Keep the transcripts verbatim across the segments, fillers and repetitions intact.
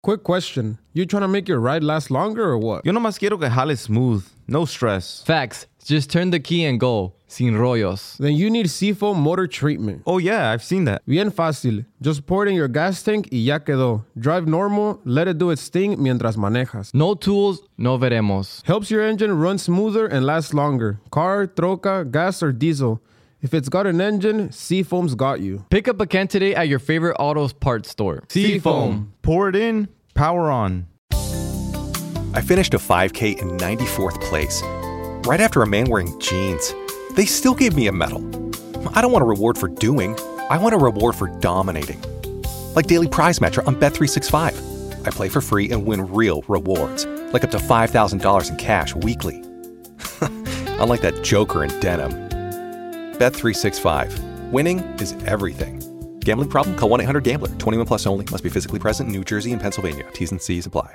Quick question. You trying to make your ride last longer or what? Yo nomás quiero que jale smooth. No stress. Facts. Just turn the key and go. Sin rollos. Then you need Seafoam Motor Treatment. Oh yeah, I've seen that. Bien fácil. Just pour it in your gas tank y ya quedó. Drive normal, let it do its thing mientras manejas. No tools, no veremos. Helps your engine run smoother and last longer. Car, troca, gas, or diesel. If it's got an engine, Seafoam's got you. Pick up a can today at your favorite autos parts store. Seafoam. Pour it in, power on. I finished a five K in ninety-fourth place, right after a man wearing jeans. They still gave me a medal. I don't want a reward for doing. I want a reward for dominating. Like Daily Prize Matcher on Bet three sixty-five. I play for free and win real rewards, like up to five thousand dollars in cash weekly. Unlike that joker in denim. Bet three sixty-five. Winning is everything. Gambling problem? Call one eight hundred gambler. twenty-one plus only. Must be physically present in New Jersey and Pennsylvania. T's and C's apply.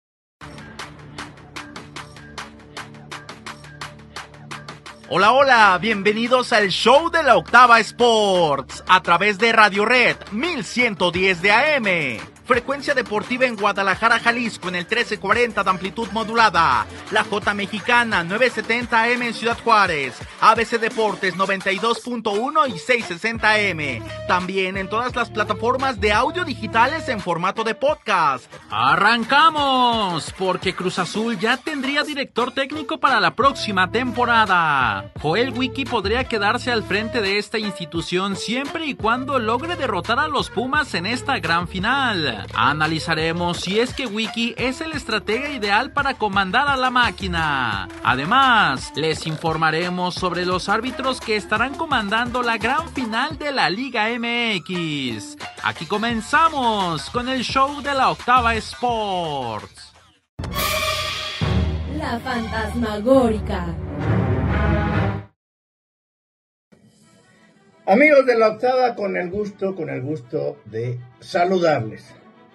Hola, hola, bienvenidos al show de la Octava Sports a través de Radio Red mil ciento diez de A M. Frecuencia deportiva en Guadalajara, Jalisco en el trece cuarenta de amplitud modulada. La J Mexicana nueve setenta A M en Ciudad Juárez. A B C Deportes noventa y dos punto uno y seiscientos sesenta A M. También en todas las plataformas de audio digitales en formato de podcast. ¡Arrancamos! Porque Cruz Azul ya tendría director técnico para la próxima temporada. Joel Wiki podría quedarse al frente de esta institución siempre y cuando logre derrotar a los Pumas en esta gran final. Analizaremos si es que Wiki es el estratega ideal para comandar a la máquina. Además, les informaremos sobre los árbitros que estarán comandando la gran final de la Liga M X. Aquí comenzamos con el show de la Octava Sports. La Fantasmagórica. Amigos de la Octava, con el gusto, con el gusto de saludarles.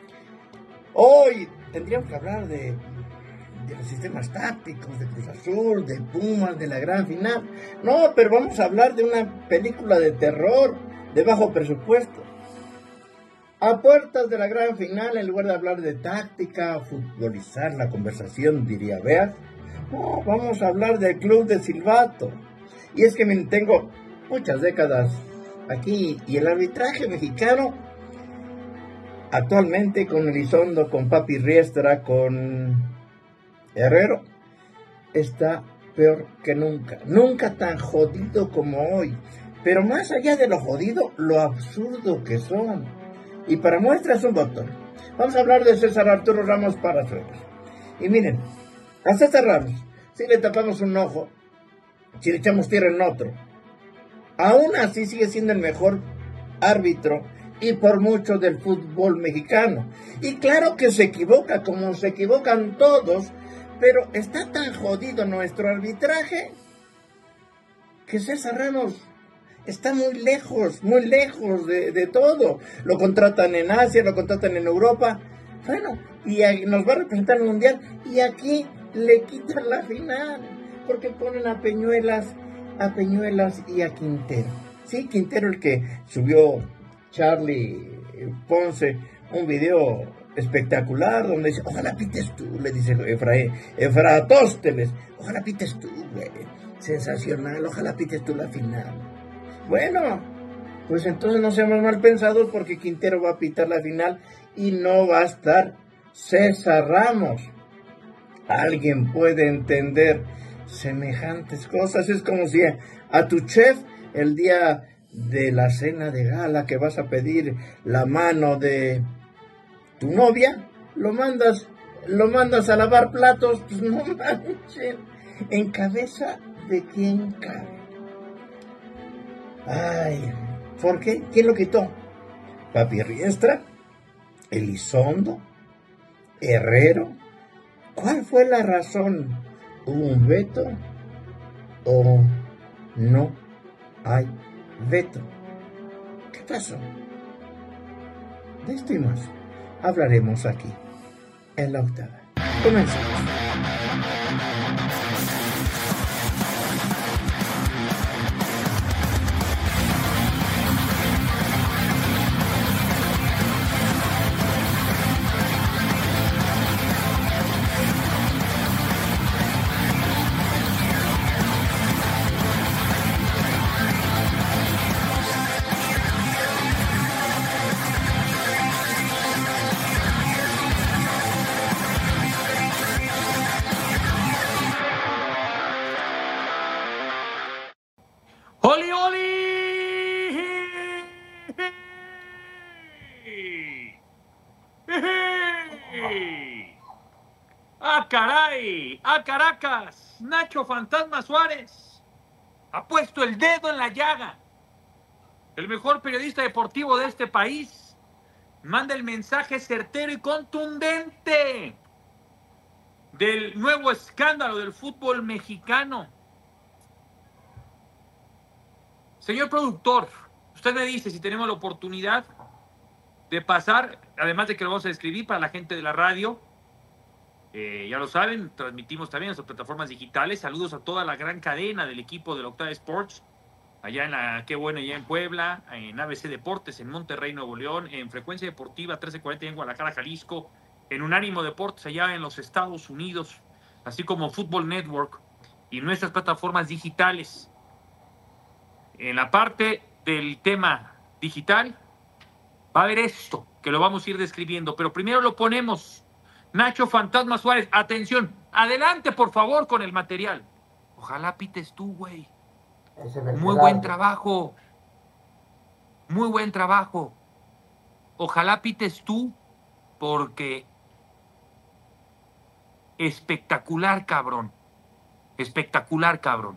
Hoy tendríamos que hablar de, de los sistemas tácticos, de Cruz Azul, de Pumas, de la gran final. No, pero vamos a hablar de una película de terror de bajo presupuesto. A puertas de la gran final, en lugar de hablar de táctica, futbolizar la conversación, diría Beat, no, vamos a hablar del Club de Silvato. Y es que miren, tengo muchas décadas aquí y el arbitraje mexicano actualmente con Elizondo, con Papi Riestra, con Herrero, está peor que nunca. Nunca tan jodido como hoy. Pero más allá de lo jodido, lo absurdo que son. Y para muestra es un doctor. Vamos a hablar de César Arturo Ramos Palazuelos. Y miren, a César Ramos, si le tapamos un ojo, si le echamos tierra en otro, aún así sigue siendo el mejor árbitro y por mucho del fútbol mexicano. Y claro que se equivoca, como se equivocan todos, pero está tan jodido nuestro arbitraje que César Ramos está muy lejos, muy lejos de, de todo. Lo contratan en Asia, lo contratan en Europa, bueno, y nos va a representar el Mundial, y aquí le quitan la final, porque ponen a Peñuelas, a Peñuelas y a Quintero. Sí, Quintero, el que subió Charlie Ponce un video espectacular donde dice, ojalá pites tú, le dice Efraín, Efratósteles, ojalá pites tú, güey, sensacional, ojalá pites tú la final. Bueno, pues entonces no seamos mal pensados, porque Quintero va a pitar la final y no va a estar César Ramos. ¿Alguien puede entender semejantes cosas? Es como si a tu chef el día de la cena de gala que vas a pedir la mano de tu novia, lo mandas, lo mandas a lavar platos, pues no manches, en cabeza de quién cabe. Ay, ¿por qué? ¿Quién lo quitó? Papi Riestra, Elizondo, Herrero. ¿Cuál fue la razón? ¿Hubo un veto o no hay veto? ¿Qué pasó? De esto y más hablaremos aquí en la Octava. Comenzamos. ¡Ey! ¡Ah, caray! ¡Ah, Caracas! Nacho Fantasma Suárez ha puesto el dedo en la llaga. El mejor periodista deportivo de este país manda el mensaje certero y contundente del nuevo escándalo del fútbol mexicano. Señor productor, usted me dice si tenemos la oportunidad de pasar, además de que lo vamos a describir para la gente de la radio. Eh, ya lo saben, transmitimos también en nuestras plataformas digitales. Saludos a toda la gran cadena del equipo de la Octava Sports, allá en la Qué Bueno, allá en Puebla, en A B C Deportes, en Monterrey, Nuevo León, en Frecuencia Deportiva trece cuarenta en Guadalajara, Jalisco, en Unánimo Deportes allá en los Estados Unidos, así como Football Network y nuestras plataformas digitales. En la parte del tema digital va a haber esto, que lo vamos a ir describiendo, pero primero lo ponemos. Nacho Fantasma Suárez, atención, adelante por favor con el material. Ojalá pites tú, güey. Muy buen trabajo. Muy buen trabajo. Ojalá pites tú, porque espectacular, cabrón. Espectacular, cabrón.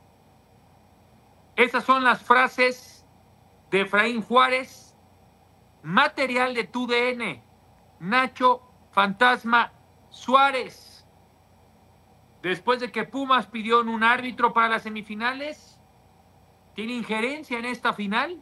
Esas son las frases de Efraín Juárez, material de tu D N. Nacho Fantasma Suárez. Después de que Pumas pidió un árbitro para las semifinales, tiene injerencia en esta final.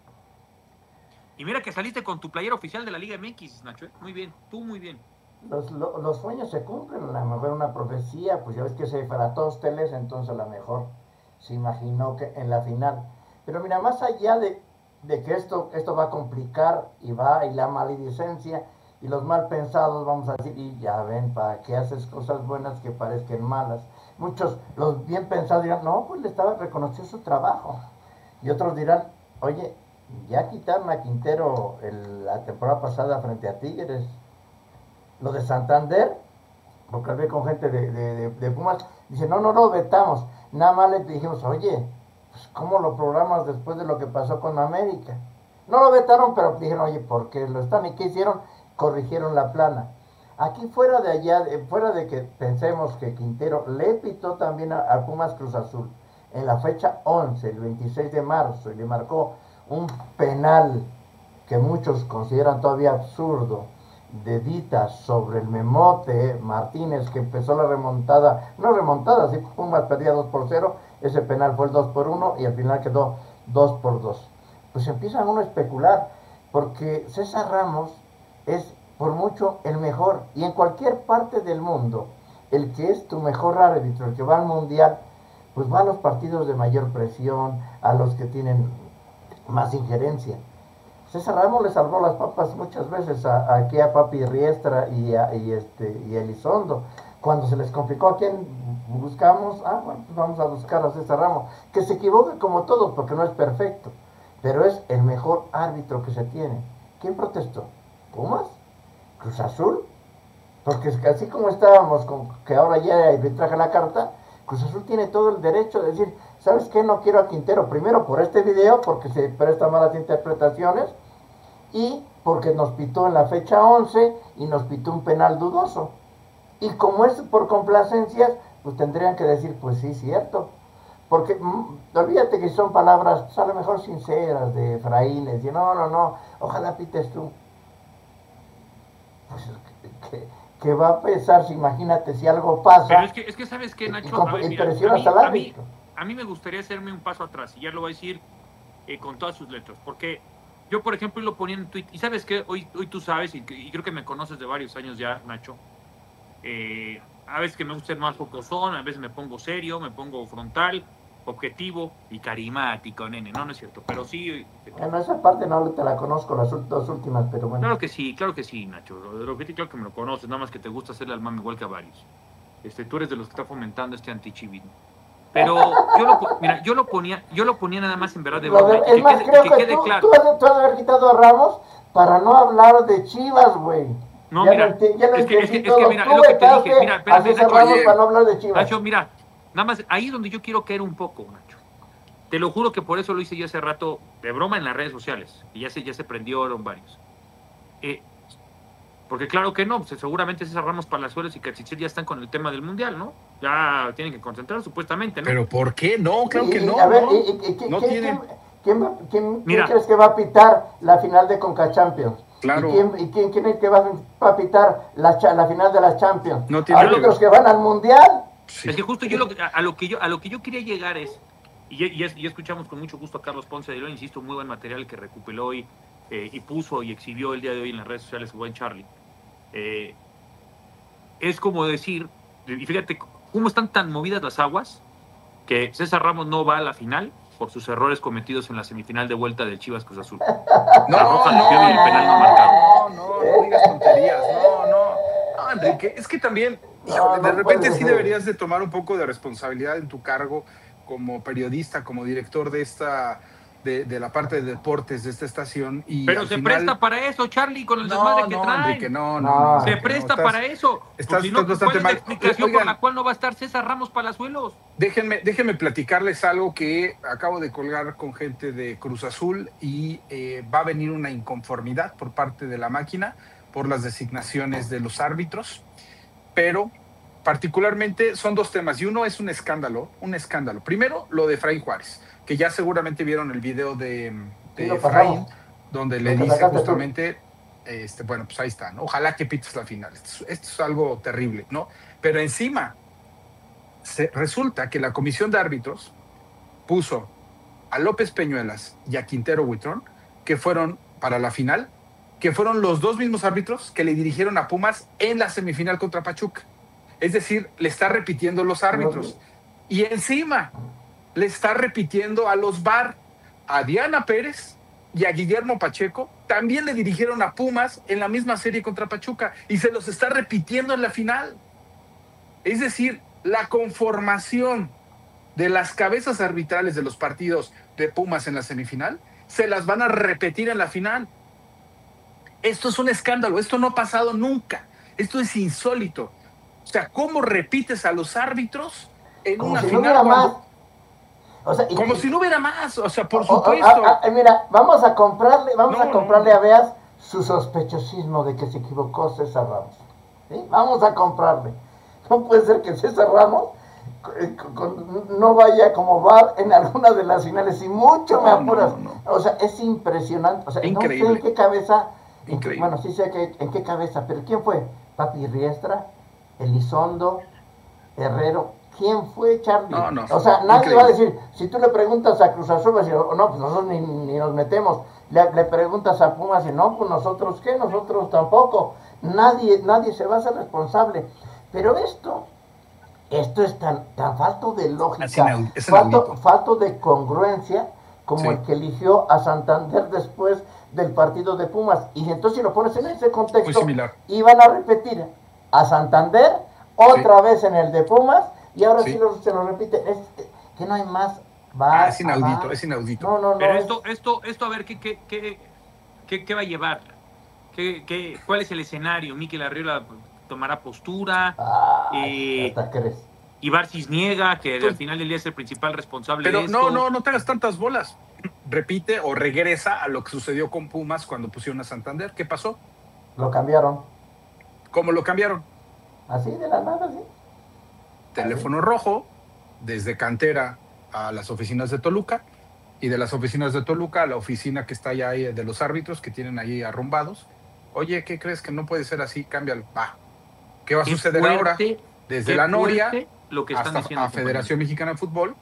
Y mira que saliste con tu playera oficial de la Liga M X, Nacho. ¿eh? Muy bien, tú muy bien. Los, lo, los sueños se cumplen, a lo mejor una profecía, pues ya ves que es Eufratósteles, entonces a lo mejor se imaginó que en la final. Pero mira, más allá de, de que esto, esto va a complicar y va, y la maledicencia y los mal pensados, vamos a decir, y ya ven, ¿para qué haces cosas buenas que parezcan malas? Muchos, los bien pensados dirán, no, pues le estaba reconociendo su trabajo. Y otros dirán, oye, ya quitaron a Quintero el, la temporada pasada frente a Tigres. Lo de Santander, porque hablé con gente de, de, de, de Pumas, dice, no, no lo vetamos. Nada más le dijimos, oye, pues ¿cómo lo programas después de lo que pasó con América? No lo vetaron, pero dijeron, oye, ¿por qué lo están? ¿Y qué hicieron? Corrigieron la plana. Aquí fuera de allá, fuera de que pensemos que Quintero le pitó también a, a Pumas Cruz Azul en la fecha once, el veintiséis de marzo, y le marcó un penal que muchos consideran todavía absurdo, de Dita sobre el Memote Martínez, que empezó la remontada, no remontada, sí, Pumas perdía dos por cero, ese penal fue el dos por uno y al final quedó dos por dos. Pues empieza uno a especular, porque César Ramos es por mucho el mejor, y en cualquier parte del mundo, el que es tu mejor árbitro, el que va al mundial, pues va a los partidos de mayor presión, a los que tienen más injerencia. César Ramos le salvó las papas muchas veces a, a aquí a Papi Riestra y a, y este, y a Elizondo. Cuando se les complicó, ¿a quién buscamos? Ah, bueno, pues vamos a buscar a César Ramos, que se equivoque como todos, porque no es perfecto, pero es el mejor árbitro que se tiene. ¿Quién protestó? ¿Pumas? ¿Cruz Azul? Porque es que así como estábamos, con que ahora ya le traje la carta, Cruz Azul tiene todo el derecho de decir, ¿sabes qué? No quiero a Quintero, primero por este video, porque se presta malas interpretaciones, y porque nos pitó en la fecha once y nos pitó un penal dudoso. Y como es por complacencias, pues tendrían que decir, pues sí, cierto. Porque mmm, olvídate que son palabras, pues a lo mejor sinceras, de Efraínes, y no, no, no, ojalá pites tú. Pues que, que va a pesar, si imagínate, si algo pasa. Pero es que, es que ¿sabes qué, Nacho? Y, y, a ver, y mira, presionas a, mí, al a, mí, árbitro. a mí me gustaría hacerme un paso atrás, y ya lo voy a decir eh, con todas sus letras, porque yo, por ejemplo, lo ponía en tweet, y ¿sabes qué? Hoy, hoy tú sabes, y, y creo que me conoces de varios años ya, Nacho, eh, a veces que me gusta ser más focosón, a veces me pongo serio, me pongo frontal, objetivo y carismático, nene. No, no es cierto, pero sí. Bueno, esa parte no te la conozco, las dos últimas, pero bueno. Claro que sí, claro que sí, Nacho. Lo, lo que claro que me lo conoces, nada más que te gusta hacerle al mame igual que a varios. Este, tú eres de los que está fomentando este antichivismo. Pero yo lo, mira, yo lo ponía, yo lo ponía nada más en verdad de broma. Es más, quede, creo que, que, que quede tú, claro. tú, has, tú has de haber quitado a Ramos para no hablar de Chivas, güey. No, ya mira, lo, ya lo es, que, es, que, es que mira, tú es lo que te dije. Mira, espérame, Nacho, Nacho, para no hablar de Chivas. Nacho, mira, nada más, ahí es donde yo quiero caer un poco, Nacho. Te lo juro que por eso lo hice yo hace rato de broma en las redes sociales. Y ya se, ya se prendieron varios. Eh, Porque claro que no, pues, seguramente César Ramos, Palazuelos y Cachichel ya están con el tema del Mundial, ¿no? Ya tienen que concentrar supuestamente, ¿no? ¿Pero por qué? No, claro que Y- y, no. a ver, no. y- y- y- No ¿quién, tienen- quién- quién va- quién- Mira. quién crees que va a pitar la final de Conca Champions? Claro. ¿Y quién, y quién, quién es que va, va a pitar la, cha- la final de las Champions? No tiene ¿Hay que otros ver. que van al Mundial? Sí. Es que justo yo lo, que- a, a lo que yo a lo que yo quería llegar es, y ya, ya- ya escuchamos con mucho gusto a Carlos Ponce de León, insisto, muy buen material que recuperó hoy eh, y puso y exhibió el día de hoy en las redes sociales, buen Charlie. Eh, es como decir, y fíjate cómo están tan movidas las aguas, que César Ramos no va a la final por sus errores cometidos en la semifinal de vuelta del Chivas Cruz Azul. No, La roja no, le dio y el penal no marcado. no, no, no digas tonterías, no, no. No, Enrique, es que también, híjole, No, no de repente puede sí ser. deberías de tomar un poco de responsabilidad en tu cargo como periodista, como director de esta, de, de la parte de deportes de esta estación. Y Pero al se final- presta para eso, Charlie, con el No, desmadre que no, traen. Enrique, no, no, No. no, Se Enrique, presta no, para eso. estás- Pues si no, estás pues, bastante ¿cuál es la mal. explicación Oigan. por la cual no va a estar César Ramos Palazuelos? Déjenme, déjenme platicarles algo que acabo de colgar con gente de Cruz Azul y eh, va a venir una inconformidad por parte de la máquina por las designaciones de los árbitros, pero particularmente son dos temas y uno es un escándalo, un escándalo. Primero, lo de Efraín Juárez, que ya seguramente vieron el video de, de Sí, lo Efraín, pasamos. donde Lo le que dice sacaste tú. justamente, este, bueno, pues ahí está, ¿no? Ojalá que pites la final. Esto, es- esto es algo terrible, ¿no? Pero encima, se, resulta que la comisión de árbitros puso a López Peñuelas y a Quintero Huitrón, que fueron para la final, que fueron los dos mismos árbitros que le dirigieron a Pumas en la semifinal contra Pachuca. Es decir, le está repitiendo los árbitros. Y encima, le está repitiendo a los V A R, a Diana Pérez y a Guillermo Pacheco, también le dirigieron a Pumas en la misma serie contra Pachuca y se los está repitiendo en la final. Es decir, la conformación de las cabezas arbitrales de los partidos de Pumas en la semifinal se las van a repetir en la final. Esto es un escándalo, esto no ha pasado nunca, esto es insólito. O sea, ¿cómo repites a los árbitros en Como una si no final? hubiera cuando- más. O sea, y- Como y- si no hubiera más, o sea, por o- o- supuesto. ah, ah, mira, vamos a comprarle, vamos No, a no, comprarle no. a Beas su sospechosismo de que se equivocó César Ramos. ¿Sí? Vamos a comprarle. No puede ser que César Ramos eh, con- con- no vaya como va en alguna de las finales y mucho me No, no, apuras. no, O sea, es impresionante. O sea, no Increíble. sé en qué cabeza, en qué- Increíble. bueno, sí sé que, en qué cabeza, pero ¿quién fue? Papi Riestra, Elizondo, Herrero. ¿Quién fue, Charlie? No, no, O sea, nadie increíble. va a decir, si tú le preguntas a Cruz Azul, va a decir, "Oh, no, pues nosotros ni, ni nos metemos. Le, le preguntas a Pumas y no, pues nosotros qué, nosotros tampoco. Nadie, nadie se va a hacer responsable. Pero esto, esto es tan, tan falto de Es lógica, inaudito, es falto, inaudito. falto de congruencia, como Sí. el que eligió a Santander después del partido de Pumas. Y entonces si lo pones en ese contexto, Muy similar. iban a repetir a Santander otra vez en el de Pumas y ahora sí, Sí. lo- se lo repite. Es que no hay más. Va Ah, es inaudito, va. es inaudito. No, no, no. Pero es- esto, esto, esto, a ver, ¿qué, qué, qué, qué, qué va a llevar? ¿Qué, qué, ¿Cuál es el escenario? ¿Mikel Arriola tomará postura? Ay, Eh, hasta crees. Ibar Cisniega, que Pues- al final del día es el principal responsable Pero de esto. no, no, no te hagas tantas bolas. Repite o regresa a lo que sucedió con Pumas cuando pusieron a Santander. ¿Qué pasó? Lo cambiaron. ¿Cómo lo cambiaron? Así de la nada, sí. Teléfono rojo, desde cantera a las oficinas de Toluca, y de las oficinas de Toluca a la oficina que está allá ahí de los árbitros que tienen ahí arrumbados. Oye, ¿qué crees que no puede ser así? Cámbialo. Va. ¿Qué va a Qué suceder fuerte, ahora? Desde qué la Noria fuerte lo que están hasta diciendo, a Federación Mexicana de Fútbol.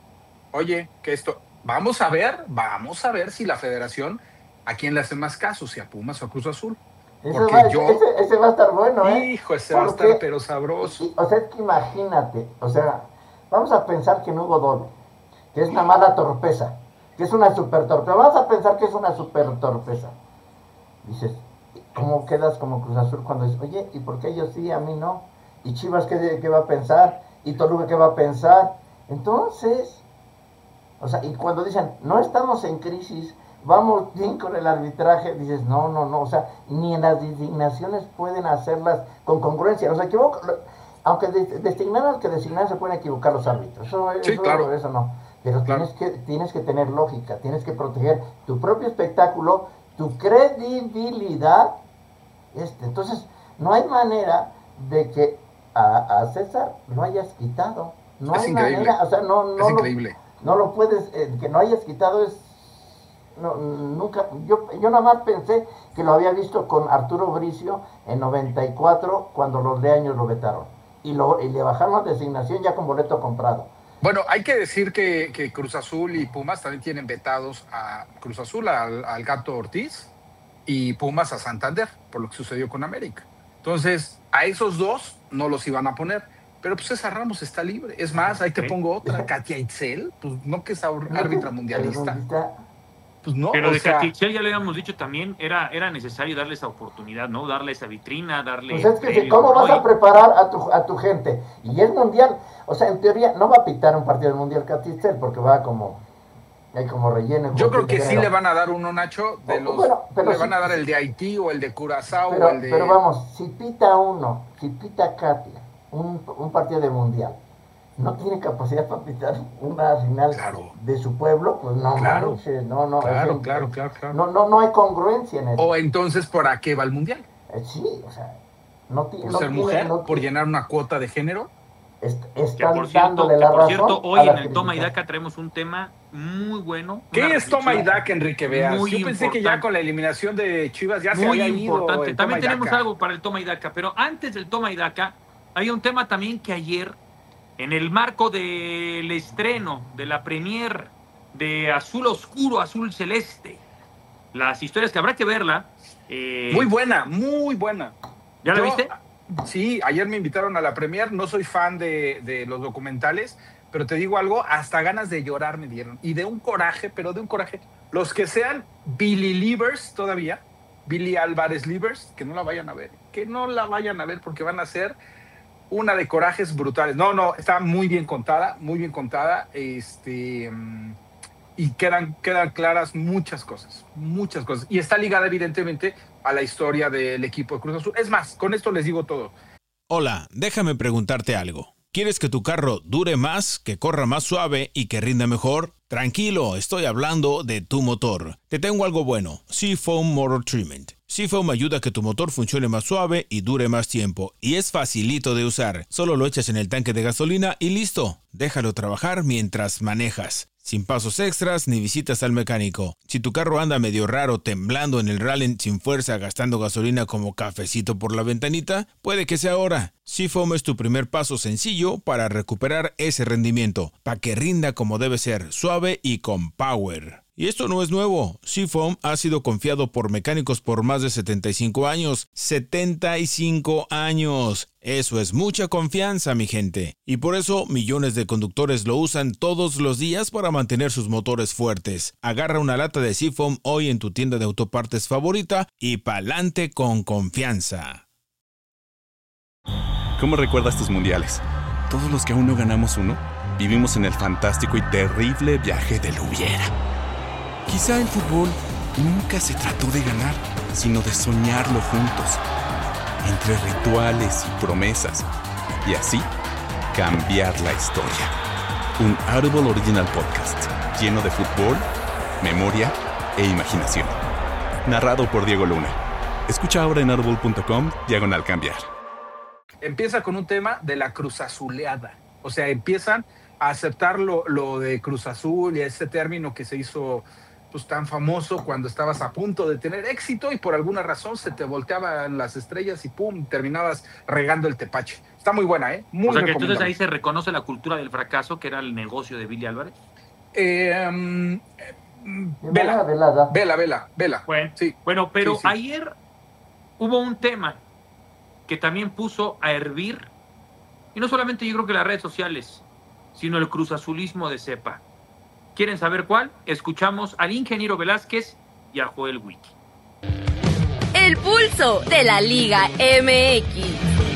Oye, que esto, vamos a ver, vamos a ver si la Federación, ¿a quién le hace más caso? Si a Pumas o a Cruz Azul. Ese Porque va, yo- ese, ese va a estar bueno, ¿eh? Hijo, ese va a Porque- estar pero sabroso. y- O sea, es que imagínate, o sea, vamos a pensar que no hubo doble, que es una mala torpeza, que es una super torpeza. Vamos a pensar que es una super torpeza. Dices, ¿cómo quedas como Cruz Azul cuando dices, oye, ¿y por qué ellos sí, a mí no? ¿Y Chivas qué, qué va a pensar? ¿Y Toluca qué va a pensar? Entonces, o sea, y cuando dicen, no estamos en crisis, vamos bien con el arbitraje, dices, no, no, no, o sea, ni en las designaciones pueden hacerlas con congruencia. O sea, equivoca, aunque de- designar al que designar se pueden equivocar los árbitros, eso, Sí, eso, claro. eso no. Pero Claro. tienes, que, tienes que tener lógica, tienes que proteger tu propio espectáculo, tu credibilidad Este, entonces, no hay manera de que a, a César lo hayas quitado. No es hay increíble. manera, o sea, no, no, es lo, increíble. no lo puedes, eh, que no hayas quitado es, no, nunca, yo, yo nada más pensé que lo había visto con Arturo Bricio en noventa y cuatro, cuando los Leaños lo vetaron, y, lo, y le bajaron la designación ya con boleto comprado. Bueno, hay que decir que, que Cruz Azul y Pumas también tienen vetados a Cruz Azul, al, al Gato Ortiz, y Pumas a Santander, por lo que sucedió con América. Entonces, a esos dos no los iban a poner. Pero pues César Ramos está libre. Es más, ahí te pongo otra. Katia Itzel, pues no que es árbitra mundialista. Pues no, Pero o de sea, Katia Itzel ya le habíamos dicho también, era, era necesario darle esa oportunidad, ¿no? Darle esa vitrina, darle... Pues es que premio, ¿cómo vas ¿no? a preparar a tu, a tu gente? Y es mundial. O sea, en teoría no va a pitar un partido del mundial Katia Itzel porque va como... Hay como relleno. Yo creo que sí le van a dar uno, Nacho, de los, bueno, pero le sí, van a dar el de Haití o el de Curazao pero, o el de... pero vamos, si pita uno, si pita Katia, un, un partido de mundial, no tiene capacidad para pitar una final claro. de su pueblo, pues no claro. manches, no, no. Claro, es, claro, claro, claro. No, no, no hay congruencia en eso. O entonces, ¿para qué va el mundial? Eh, sí, o sea, no, ti, ¿Por no ser tiene, mujer? no ¿Por llenar una cuota de género? Est Que están por cierto, dándole que la por razón cierto a hoy la en el Toma y crítica. Daca traemos un tema muy bueno. ¿Qué una es Toma y reflexión Daca, Enrique Veas? muy Yo pensé que ya importante. con la eliminación de Chivas ya se Muy había ido importante. el También Toma y tenemos Daca. algo para el Toma y Daca, pero antes del Toma y Daca hay un tema también que ayer, en el marco del estreno de la premier de Azul Oscuro, Azul Celeste, las historias que habrá que verla. Eh, Muy buena, muy buena. ¿Ya la Yo- viste? Sí, ayer me invitaron a la premier, no soy fan de, de los documentales, pero te digo algo, hasta ganas de llorar me dieron. Y de un coraje, pero de un coraje. Los que sean Billy Livers todavía, Billy Álvarez Livers, que no la vayan a ver, que no la vayan a ver porque van a ser una de corajes brutales. No, no, está muy bien contada, muy bien contada, este, mm, y quedan, quedan claras muchas cosas, muchas cosas. Y está ligada evidentemente a la historia del equipo de Cruz Azul. Es más, con esto les digo todo. Hola, déjame preguntarte algo. ¿Quieres que tu carro dure más, que corra más suave y que rinda mejor? Tranquilo, estoy hablando de tu motor. Te tengo algo bueno, Seafoam Motor Treatment. Seafoam ayuda a que tu motor funcione más suave y dure más tiempo. Y es facilito de usar. Solo lo echas en el tanque de gasolina y listo. Déjalo trabajar mientras manejas. Sin pasos extras ni visitas al mecánico. Si tu carro anda medio raro, temblando en el rally sin fuerza, gastando gasolina como cafecito por la ventanita, puede que sea ahora. Seafoam es tu primer paso sencillo para recuperar ese rendimiento, para que rinda como debe ser, suave y con power. Y esto no es nuevo. Seafoam ha sido confiado por mecánicos por más de setenta y cinco años. ¡setenta y cinco años! Eso es mucha confianza, mi gente. Y por eso millones de conductores lo usan todos los días para mantener sus motores fuertes. Agarra una lata de Seafoam hoy en tu tienda de autopartes favorita y pa'lante con confianza. ¿Cómo recuerdas tus mundiales? Todos los que aún no ganamos uno, vivimos en el fantástico y terrible viaje del hubiera. Quizá el fútbol nunca se trató de ganar, sino de soñarlo juntos, entre rituales y promesas, y así cambiar la historia. Un Audible Original Podcast lleno de fútbol, memoria e imaginación. Narrado por Diego Luna. Escucha ahora en audible punto com diagonal cambiar. Empieza con un tema de la Cruz Azuleada. O sea, empiezan a aceptar lo, lo de Cruz Azul y ese término que se hizo pues, tan famoso cuando estabas a punto de tener éxito y por alguna razón se te volteaban las estrellas y pum, terminabas regando el tepache. Está muy buena, ¿eh? Muy O sea que recomendable. entonces ahí se reconoce la cultura del fracaso, que era el negocio de Billy Álvarez. Eh, um, eh, Vela, vela, velada. vela, vela, vela. Bueno, sí. bueno pero Sí, sí. ayer hubo un tema que también puso a hervir, y no solamente yo creo que las redes sociales, sino el cruzazulismo de cepa. ¿Quieren saber cuál? Escuchamos al ingeniero Velázquez y a Joel Wiki. El pulso de la Liga M X.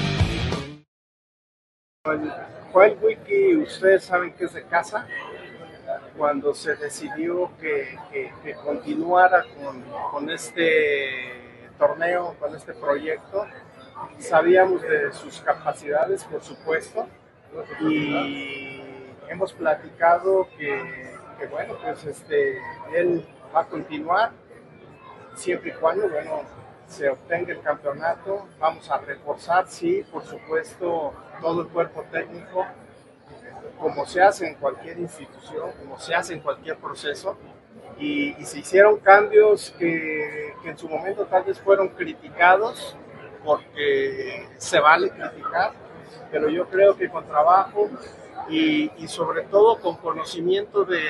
Joel Wiki, ustedes saben que es de casa. Cuando se decidió que, que, que continuara con, con este torneo, con este proyecto, sabíamos de sus capacidades, por supuesto, y hemos platicado que, que bueno, pues este, él va a continuar siempre y cuando, bueno, se obtenga el campeonato. Vamos a reforzar, sí, por supuesto, todo el cuerpo técnico, como se hace en cualquier institución, como se hace en cualquier proceso. Y, y se hicieron cambios que, que en su momento tal vez fueron criticados, porque se vale criticar, pero yo creo que con trabajo y, y sobre todo con conocimiento de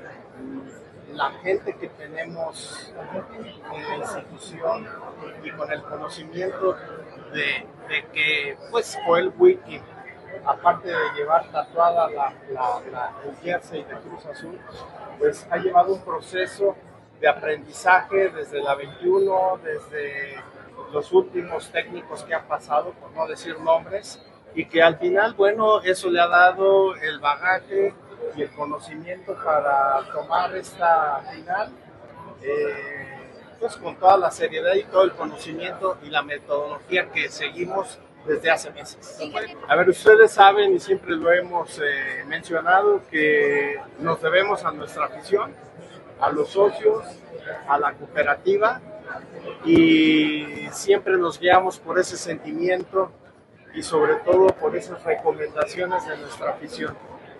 la gente que tenemos en la institución y con el conocimiento de, de que pues Joel Wiki, aparte de llevar tatuada la, la, la, el jersey de Cruz Azul, pues ha llevado un proceso de aprendizaje desde la veintiuno, desde los últimos técnicos que han pasado, por no decir nombres, y que al final, bueno, eso le ha dado el bagaje y el conocimiento para tomar esta final, eh, pues con toda la seriedad y todo el conocimiento y la metodología que seguimos desde hace meses. A ver, ustedes saben, y siempre lo hemos eh, mencionado, que nos debemos a nuestra afición, a los socios, a la cooperativa, y siempre nos guiamos por ese sentimiento y sobre todo por esas recomendaciones de nuestra afición.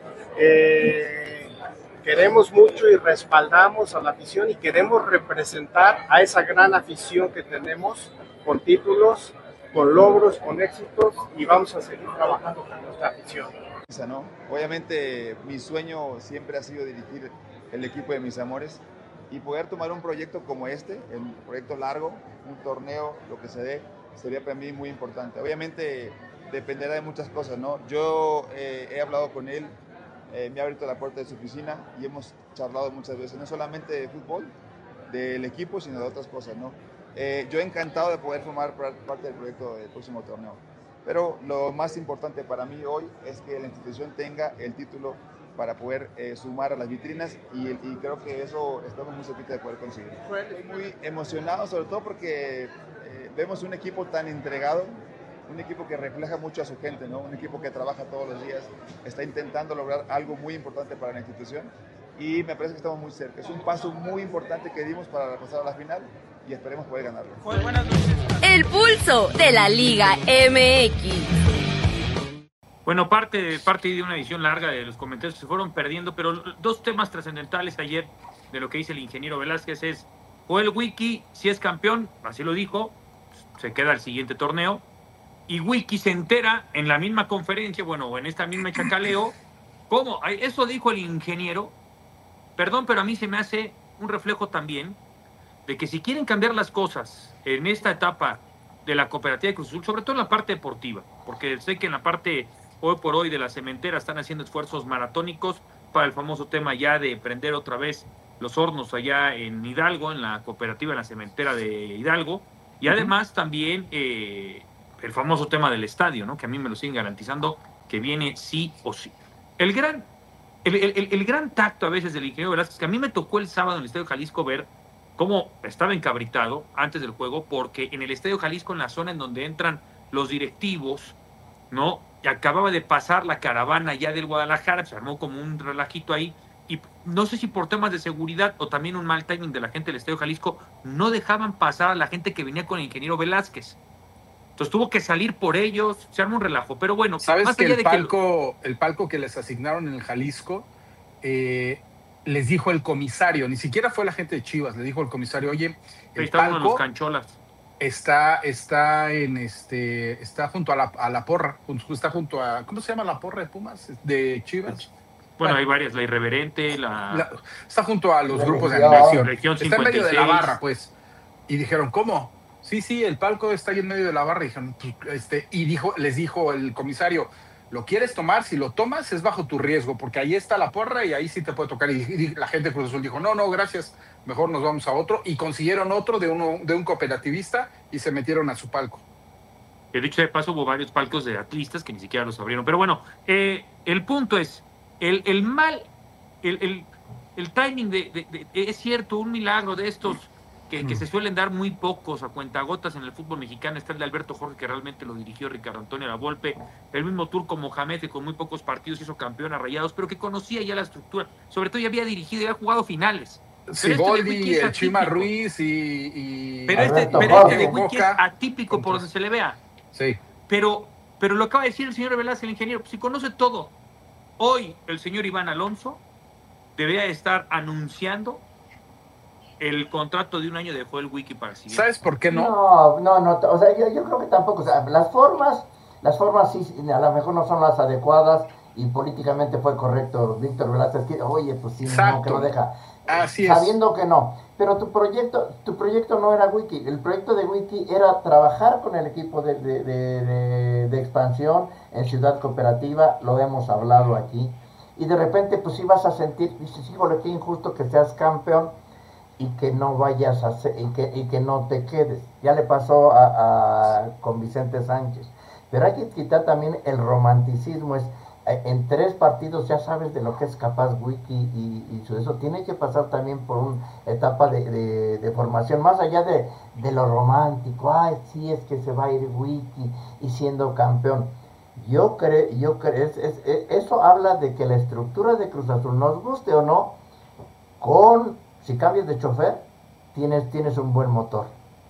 Eh, queremos mucho y respaldamos a la afición y queremos representar a esa gran afición que tenemos con títulos, con logros, con éxitos, y vamos a seguir trabajando con nuestra afición. ¿No? Obviamente mi sueño siempre ha sido dirigir el equipo de mis amores y poder tomar un proyecto como este, un proyecto largo, un torneo, lo que se dé, sería para mí muy importante. Obviamente dependerá de muchas cosas, ¿no? Yo eh, he hablado con él, eh, me ha abierto la puerta de su oficina y hemos charlado muchas veces, no solamente de fútbol, del equipo, sino de otras cosas, ¿no? Eh, yo he encantado de poder formar parte del proyecto del próximo torneo, pero lo más importante para mí hoy es que la institución tenga el título para poder eh, sumar a las vitrinas y, y creo que eso estamos muy cerquita de poder conseguir. Estoy muy emocionado, sobre todo porque eh, vemos un equipo tan entregado, un equipo que refleja mucho a su gente, ¿no? Un equipo que trabaja todos los días, está intentando lograr algo muy importante para la institución y me parece que estamos muy cerca. Es un paso muy importante que dimos para pasar a la final y esperemos poder ganarlo. El pulso de la Liga M X. Bueno, parte, parte de una edición larga de los comentarios se fueron perdiendo, pero dos temas trascendentales ayer de lo que dice el ingeniero Velázquez es: Joel Wiki, si es campeón, así lo dijo, se queda al siguiente torneo, y Wiki se entera en la misma conferencia, bueno, en esta misma chacaleo, ¿cómo? Eso dijo el ingeniero, perdón, pero a mí se me hace un reflejo también de que si quieren cambiar las cosas en esta etapa de la cooperativa de Cruz Azul, sobre todo en la parte deportiva, porque sé que en la parte hoy por hoy de la cementera están haciendo esfuerzos maratónicos para el famoso tema ya de prender otra vez los hornos allá en Hidalgo, en la cooperativa, en la cementera de Hidalgo, y además también eh, el famoso tema del estadio, ¿no? Que a mí me lo siguen garantizando que viene sí o sí. El gran, el, el, el gran tacto a veces del ingeniero Velázquez, que a mí me tocó el sábado en el Estadio Jalisco ver cómo estaba encabritado antes del juego, porque en el Estadio Jalisco, en la zona en donde entran los directivos, ¿no? Y acababa de pasar la caravana ya del Guadalajara, se armó como un relajito ahí, y no sé si por temas de seguridad o también un mal timing de la gente del Estadio Jalisco, no dejaban pasar a la gente que venía con el ingeniero Velázquez. Entonces tuvo que salir por ellos, se armó un relajo. Pero bueno, ¿sabes más que allá el de palco, que... el palco que les asignaron en el Jalisco, eh, les dijo el comisario, ni siquiera fue la gente de Chivas, le dijo el comisario, oye, el estaban palco los cancholas. Está, está en este, está junto a la, a la porra, está junto a, ¿cómo se llama la porra de Pumas? De Chivas. Bueno, bueno, hay varias, la Irreverente, la... la está junto a los la grupos región, de animación. Región está en medio de la cincuenta y seis. barra, pues. Y dijeron, ¿cómo? Sí, sí, el palco está ahí en medio de la barra. Y dijeron, este, y dijo, les dijo el comisario, ¿lo quieres tomar? Si lo tomas es bajo tu riesgo, porque ahí está la porra y ahí sí te puede tocar. Y, y la gente de Cruz Azul dijo, no, no, gracias, mejor nos vamos a otro. Y consiguieron otro de, uno, de un cooperativista y se metieron a su palco. De dicho de paso, hubo varios palcos de atlistas que ni siquiera los abrieron. Pero bueno, eh, el punto es, el, el mal, el, el, el timing de, de, de, es cierto, un milagro de estos que, que se suelen dar muy pocos a cuentagotas en el fútbol mexicano. Está el de Alberto Jorge, que realmente lo dirigió Ricardo Antonio Lavolpe, el mismo Turco Mohamed, que con muy pocos partidos hizo campeón a Rayados, pero que conocía ya la estructura, sobre todo ya había dirigido y había jugado finales. Siboldi, el Chima Ruiz y, y pero este, Alberto pero este de Boca. Wiki es atípico por donde se le vea. Sí. Pero, pero lo acaba de decir el señor Velázquez, el ingeniero, si conoce todo. Hoy el señor Iván Alonso debería estar anunciando el contrato de un año de Joel Wiki para el siguiente. ¿Sabes por qué no? No, no, no, o sea, yo, yo creo que tampoco, o sea, las formas, las formas sí, a lo mejor no son las adecuadas y políticamente fue correcto Víctor Velázquez, que, oye, pues sí, no, que no deja, Así sabiendo es. que no, pero tu proyecto, tu proyecto no era Wiki, el proyecto de Wiki era trabajar con el equipo de, de, de, de, de expansión en Ciudad Cooperativa, lo hemos hablado aquí, y de repente pues sí vas a sentir, dices, híjole, qué injusto que seas campeón, y que no vayas a hacer, y que, y que no te quedes. Ya le pasó a, a con Vicente Sánchez. Pero hay que quitar también el romanticismo. Es en tres partidos ya sabes de lo que es capaz Wiki y, y eso tiene que pasar también por una etapa de, de, de formación, más allá de, de lo romántico. Ay, sí, es que se va a ir Wiki y siendo campeón. Yo creo, yo creo, es, es, es, eso habla de que la estructura de Cruz Azul, nos guste o no, con si cambias de chofer, tienes, tienes un buen motor.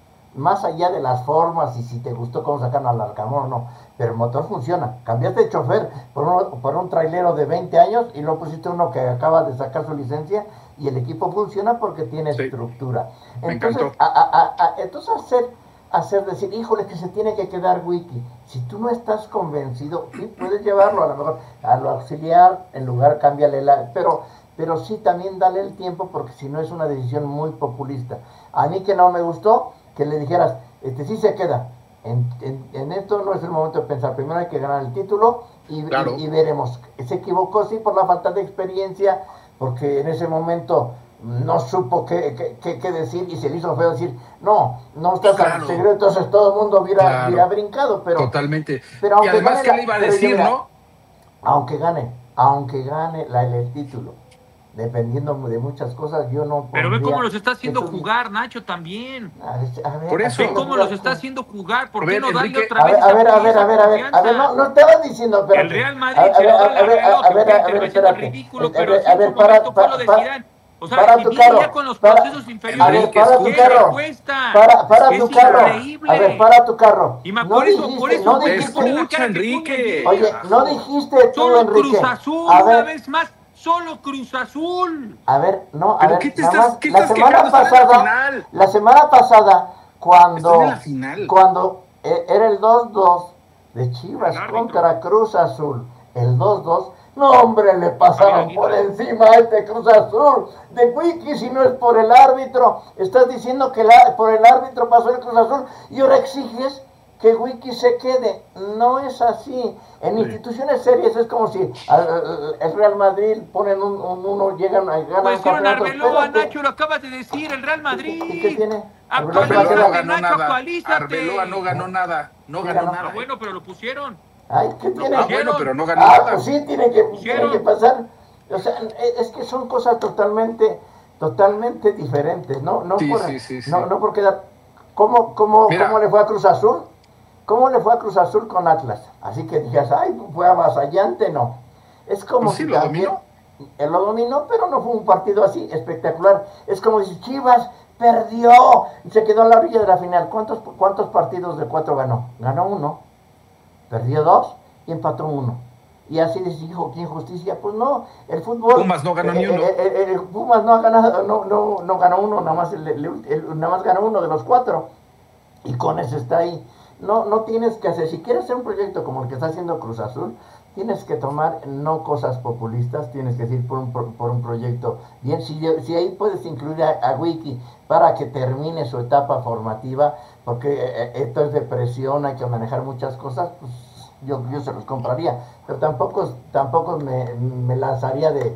Más allá de las formas y si te gustó cómo sacaron al Arcamón o no, pero el motor funciona. Cambiaste de chofer por, uno, por un trailero de veinte años y luego pusiste uno que acaba de sacar su licencia y el equipo funciona porque tiene sí. estructura. Entonces, a, a, a, entonces hacer, hacer decir, híjole, que se tiene que quedar Wiki. Si tú no estás convencido, sí, puedes llevarlo a lo mejor a lo auxiliar, en lugar cámbiale la... Pero... pero sí también dale el tiempo porque si no es una decisión muy populista. A mí que no me gustó, que le dijeras, este sí se queda. En, en, en esto no es el momento de pensar, primero hay que ganar el título y, claro. y, y veremos. Se equivocó sí por la falta de experiencia, porque en ese momento no supo qué, qué, qué, qué decir y se le hizo feo decir, no, no estás claro. en secreto, entonces todo el mundo hubiera, claro. hubiera brincado. Pero, Totalmente. Pero aunque y además, ¿qué la, le iba a decir, mira, no? Aunque gane, aunque gane la, el título, dependiendo de muchas cosas, yo no pero ve cómo los está haciendo jugar, Nacho, también. A ver, a ver, por eso, ve cómo los está haciendo jugar. ¿Por qué no darle Enrique, otra vez? A ver, a ver, a ver, a ver, a ver, no, no estabas diciendo, pero el Real Madrid se lo da a ver, a ver, a ver, espérate. Ridículo, pero a ver, para, para, para, o sea, para si tu carro, ya con los procesos para, inferiores, a ver, para tu carro, para, para tu carro, a ver, para tu carro. Y me no por eso, dijiste, por eso, no dijiste, escucha, Enrique. Oye, no dijiste tú, solo Enrique. Cruz Azul, a ver, una vez más. Solo Cruz Azul. A ver, no, a ¿Pero ver, qué te nada estás, más, qué la estás semana pasada, la, la semana pasada, cuando, en la final. cuando eh, era el dos dos de Chivas contra Cruz Azul, el dos dos, no hombre, le pasaron Ay, por encima a este Cruz Azul, de Wiki, si no es por el árbitro, estás diciendo que la, por el árbitro pasó el Cruz Azul, y ahora exiges que Wiki se quede. No es así. En sí. instituciones serias es como si al, el Real Madrid ponen un, un uno, llegan a ganar pues un campeonato. Arbeloa, Nacho, lo acabas de decir, el Real Madrid. ¿Y qué tiene? Actualízate, no ganó Nacho, nada. actualízate. Arbeloa no ganó nada. No ganó, ganó nada. Ah, bueno, pero lo pusieron. Ay, ¿qué tiene? Ah, bueno, pero no ganó ah, nada. Pues sí, tiene que, tiene que pasar. O sea, es que son cosas totalmente, totalmente diferentes. No, no, sí, por, sí, sí, sí. no, no porque da, ¿cómo, cómo, ¿Cómo le fue a Cruz Azul? ¿Cómo le fue a Cruz Azul con Atlas? Así que digas, ay, fue avasallante, no. Es como pues sí, si lo también, dominó. Él lo dominó, pero no fue un partido así espectacular. Es como si Chivas perdió y se quedó a la orilla de la final. ¿Cuántos, cuántos partidos de cuatro ganó? Ganó uno, perdió dos y empató uno. Y así les dijo, ¿qué injusticia? Pues no, el fútbol... Pumas no ganó eh, ni uno. Eh, eh, el Pumas no ha ganado, no, no, no ganó uno, nada más, el, el, el, nada más ganó uno de los cuatro. Y con eso está ahí. No, no tienes que hacer, si quieres hacer un proyecto como el que está haciendo Cruz Azul, tienes que tomar no cosas populistas, tienes que ir por un, por, por un proyecto bien. Si, si ahí puedes incluir a, a Wiki para que termine su etapa formativa, porque eh, esto es de presión, hay que manejar muchas cosas, pues yo, yo se los compraría, pero tampoco, tampoco me, me lanzaría de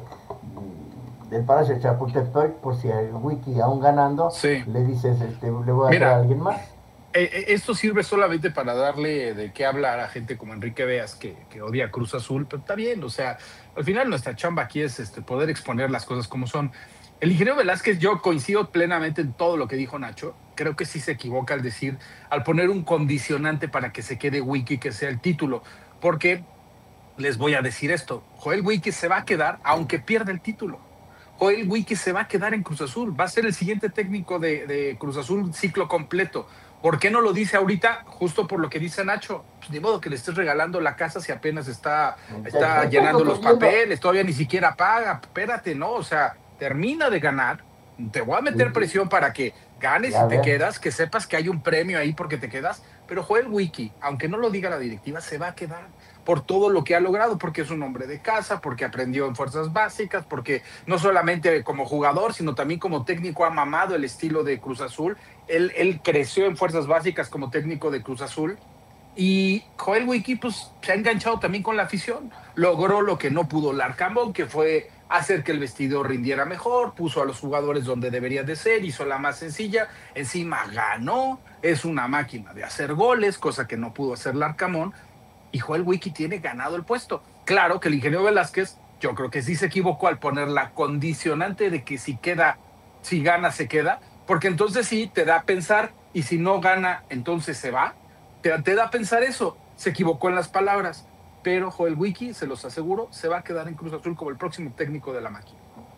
del Palacio de Chapultepec por si a Wiki aún ganando, sí. le dices, este, le voy a Mira, dar a alguien más. Eh, esto sirve solamente para darle de qué hablar a gente como Enrique Veas, que, que odia Cruz Azul, pero está bien, o sea, al final nuestra chamba aquí es este, poder exponer las cosas como son. El ingeniero Velázquez, yo coincido plenamente en todo lo que dijo Nacho, creo que sí se equivoca al decir, al poner un condicionante para que se quede Wiki, que sea el título, porque les voy a decir esto, Joel Wiki se va a quedar aunque pierda el título. Joel Wiki se va a quedar en Cruz Azul, va a ser el siguiente técnico de, de Cruz Azul ciclo completo. ¿Por qué no lo dice ahorita? Justo por lo que dice Nacho. Pues ni modo que le estés regalando la casa si apenas está, está llenando los papeles, todavía ni siquiera paga. Espérate, ¿no? O sea, termina de ganar. Te voy a meter presión para que ganes y te quedas, que sepas que hay un premio ahí porque te quedas. Pero Joel Wiki, aunque no lo diga la directiva, se va a quedar por todo lo que ha logrado, porque es un hombre de casa, porque aprendió en fuerzas básicas, porque no solamente como jugador, sino también como técnico ha mamado el estilo de Cruz Azul. Él, él creció en fuerzas básicas como técnico de Cruz Azul. Y Joel Wiki pues, se ha enganchado también con la afición. Logró lo que no pudo Larcamón, que fue hacer que el vestidor rindiera mejor, puso a los jugadores donde debería de ser, hizo la más sencilla, encima ganó, es una máquina de hacer goles, cosa que no pudo hacer Larcamón, y Joel Wiki tiene ganado el puesto. Claro que el ingeniero Velázquez, yo creo que sí se equivocó al poner la condicionante de que si queda, si gana, se queda, porque entonces sí te da a pensar, y si no gana, entonces se va, te, te da a pensar eso, se equivocó en las palabras. Pero Joel Wiki, se los aseguro, se va a quedar en Cruz Azul como el próximo técnico de la máquina.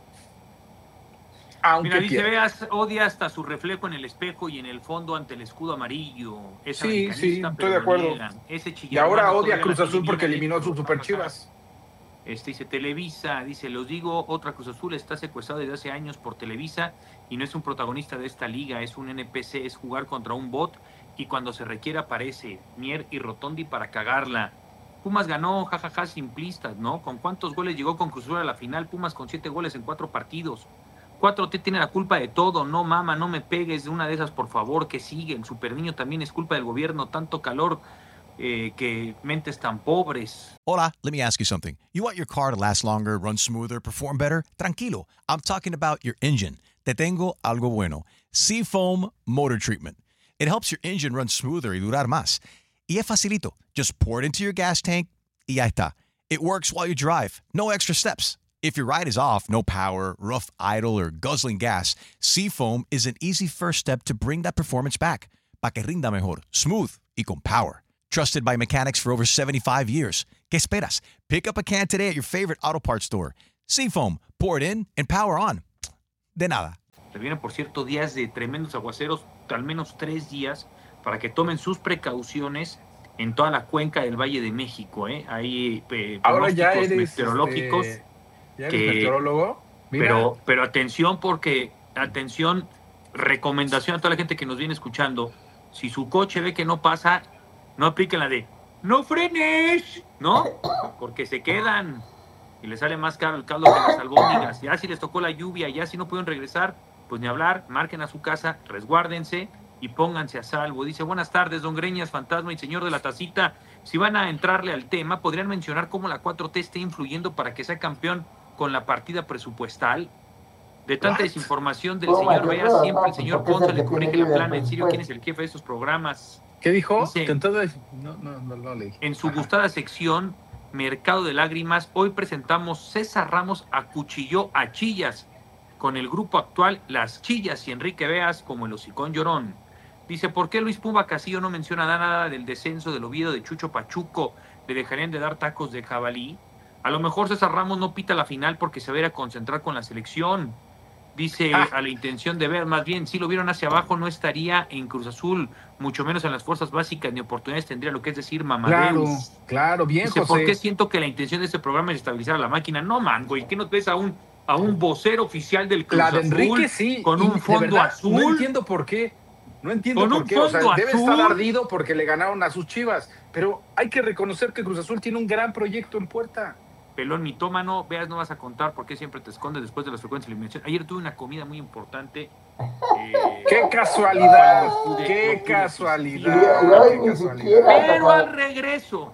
Aunque Mira, dice, veas, odia hasta su reflejo en el espejo y en el fondo ante el escudo amarillo. Es sí, sí, estoy de acuerdo. Ese y ahora odia a Cruz Azul porque eliminó sus Super Chivas. Este dice Televisa, dice, los digo, otra Cruz Azul está secuestrado desde hace años por Televisa y no es un protagonista de esta liga, es un N P C, es jugar contra un bot y cuando se requiere aparece Mier y Rotondi para cagarla. Pumas ganó, jajaja, ja, ja, simplistas, ¿no? ¿Con cuántos goles llegó con Cruz Azul a la final? Pumas con siete goles en cuatro partidos. cuatro T tiene la culpa de todo, no mama, no me pegues de una de esas, por favor, que sigue. El Super Niño también es culpa del gobierno, tanto calor, eh, que mentes tan pobres. Hola, let me ask you something. You want your car to last longer, run smoother, perform better? Tranquilo, I'm talking about your engine. Te tengo algo bueno. Seafoam Motor Treatment. It helps your engine run smoother y durar más. Y es facilito. Just pour it into your gas tank y ya está. It works while you drive. No extra steps. If your ride is off, no power, rough idle, or guzzling gas, Seafoam is an easy first step to bring that performance back. Pa' que rinda mejor, smooth y con power. Trusted by mechanics for over seventy-five years. ¿Qué esperas? Pick up a can today at your favorite auto parts store. Seafoam, pour it in and power on. De nada. Se vienen, por cierto, días de tremendos aguaceros, al menos tres días, para que tomen sus precauciones en toda la cuenca del Valle de México. ¿eh? Hay eh, Ahora ya eres, meteorológicos. Este, ¿ya eres que, meteorólogo? Mira. Pero, pero atención porque, atención, recomendación a toda la gente que nos viene escuchando. Si su coche ve que no pasa, no apliquen la de ¡no frenes! ¿No? Porque se quedan y les sale más caro el caldo que las albóndigas. Ya si les tocó la lluvia, ya si no pueden regresar, pues ni hablar, marquen a su casa, resguárdense y pónganse a salvo. Dice, buenas tardes, don Greñas, Fantasma y señor de la tacita. Si van a entrarle al tema, ¿podrían mencionar cómo la cuatro T está influyendo para que sea campeón con la partida presupuestal? De tanta desinformación del señor Vea, siempre el señor Ponce le corrige la plana. En serio, ¿quién es el jefe de estos programas? ¿Qué dijo? Dice, Entonces, no, no, no, no le dije. En su gustada sección, Mercado de Lágrimas, hoy presentamos César Ramos acuchilló a Chillas con el grupo actual Las Chillas y Enrique Veas como el hocicón llorón. Dice, ¿por qué Luis Puma Casillo no menciona nada del descenso del Oviedo de Chucho Pachuco? ¿Le dejarían de dar tacos de jabalí? A lo mejor César Ramos no pita la final porque se va a ir a concentrar con la selección. Dice, ah. a la intención de ver, más bien, si lo vieron hacia abajo no estaría en Cruz Azul, mucho menos en las fuerzas básicas, ni oportunidades tendría, lo que es decir, Mamadeus. Claro, claro, bien, Dice, José. ¿por qué siento que la intención de este programa es estabilizar a la máquina? No, man, güey, ¿qué no ves a un, a un vocero oficial del Cruz la de Azul Enrique, sí, con un fondo verdad, azul? No entiendo por qué. No entiendo Con por un qué, o sea, fondo debe azul. estar ardido porque le ganaron a sus Chivas, pero hay que reconocer que Cruz Azul tiene un gran proyecto en puerta. Pelón mitómano, Veas, no vas a contar por qué siempre te escondes después de las frecuencias de eliminación. Ayer tuve una comida muy importante. Eh, ¡Qué casualidad! pude, ¡Qué, no casualidad. Sí, ¡Qué casualidad! Pero al regreso,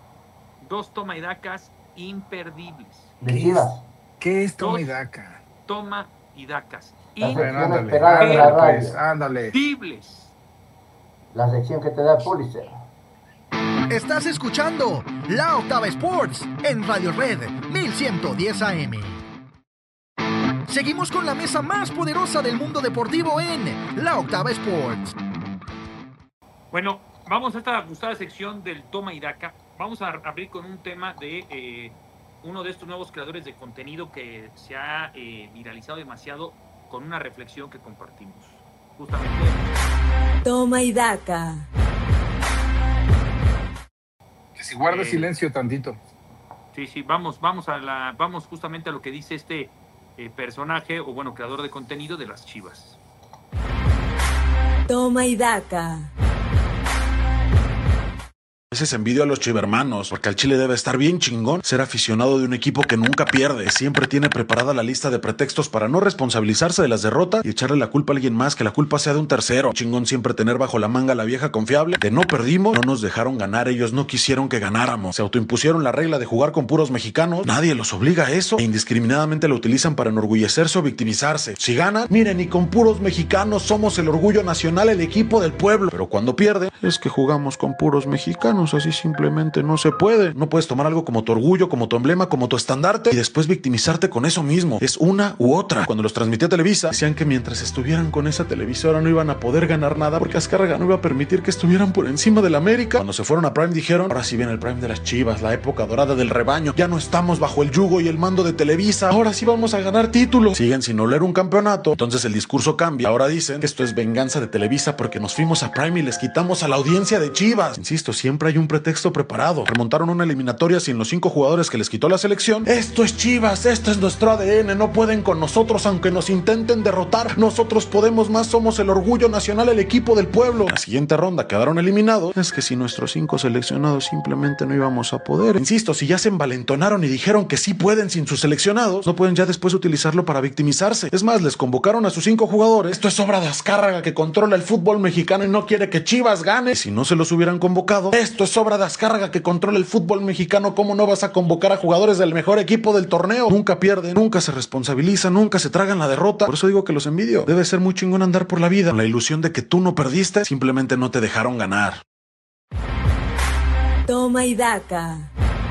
dos toma y dacas imperdibles. De Chivas. ¿Qué es toma y Dos daca? Toma y dacas La sección Bueno, ándale, esperada de la ándale, radio. pues, ándale. imperdibles. La sección que te da Pulitzer. Estás escuchando La Octava Sports en Radio Red mil ciento diez A M. Seguimos con la mesa más poderosa del mundo deportivo en La Octava Sports. Bueno, vamos a esta gustada sección del toma y daca. Vamos a abrir con un tema de eh, uno de estos nuevos creadores de contenido que se ha eh, viralizado demasiado con una reflexión que compartimos. Justamente. Toma y daca. Que si guarda Eh, silencio tantito. Sí, sí, vamos, vamos a la, vamos justamente a lo que dice este eh, personaje, o bueno, creador de contenido de las Chivas. Toma y daca. A veces envidio a los chivermanos, porque al Chile debe estar bien chingón ser aficionado de un equipo que nunca pierde, que siempre tiene preparada la lista de pretextos para no responsabilizarse de las derrotas y echarle la culpa a alguien más, que la culpa sea de un tercero. Chingón siempre tener bajo la manga la vieja confiable de no perdimos, no nos dejaron ganar, ellos no quisieron que ganáramos, se autoimpusieron la regla de jugar con puros mexicanos, nadie los obliga a eso e indiscriminadamente lo utilizan para enorgullecerse o victimizarse. Si ganan, miren, y con puros mexicanos somos el orgullo nacional, el equipo del pueblo, pero cuando pierden es que jugamos con puros mexicanos. Así simplemente no se puede. No puedes tomar algo como tu orgullo, como tu emblema, como tu estandarte y después victimizarte con eso mismo. Es una u otra. Cuando los transmitía Televisa, decían que mientras estuvieran con esa televisora no iban a poder ganar nada porque Azcárraga no iba a permitir que estuvieran por encima del América. Cuando se fueron a Prime dijeron, ahora sí viene el Prime de las Chivas, la época dorada del rebaño. Ya no estamos bajo el yugo y el mando de Televisa. Ahora sí vamos a ganar títulos. Siguen sin oler un campeonato. Entonces el discurso cambia. Ahora dicen que esto es venganza de Televisa porque nos fuimos a Prime y les quitamos a la audiencia de Chivas. Insisto, siempre hay un pretexto preparado. Remontaron una eliminatoria sin los cinco jugadores que les quitó la selección. Esto es Chivas, esto es nuestro A D N, no pueden con nosotros aunque nos intenten derrotar. Nosotros podemos más, somos el orgullo nacional, el equipo del pueblo. En la siguiente ronda quedaron eliminados. Es que si nuestros cinco seleccionados simplemente no íbamos a poder. Insisto, si ya se envalentonaron y dijeron que sí pueden sin sus seleccionados, no pueden ya después utilizarlo para victimizarse. Es más, les convocaron a sus cinco jugadores. Esto es obra de Azcárraga, que controla el fútbol mexicano y no quiere que Chivas gane. Si no se los hubieran convocado, esto es obra de Azcárraga, que controla el fútbol mexicano. ¿Cómo no vas a convocar a jugadores del mejor equipo del torneo? Nunca pierden, nunca se responsabilizan, nunca se tragan la derrota. Por eso digo que los envidio. Debe ser muy chingón andar por la vida con la ilusión de que tú no perdiste, simplemente no te dejaron ganar. Toma y daca.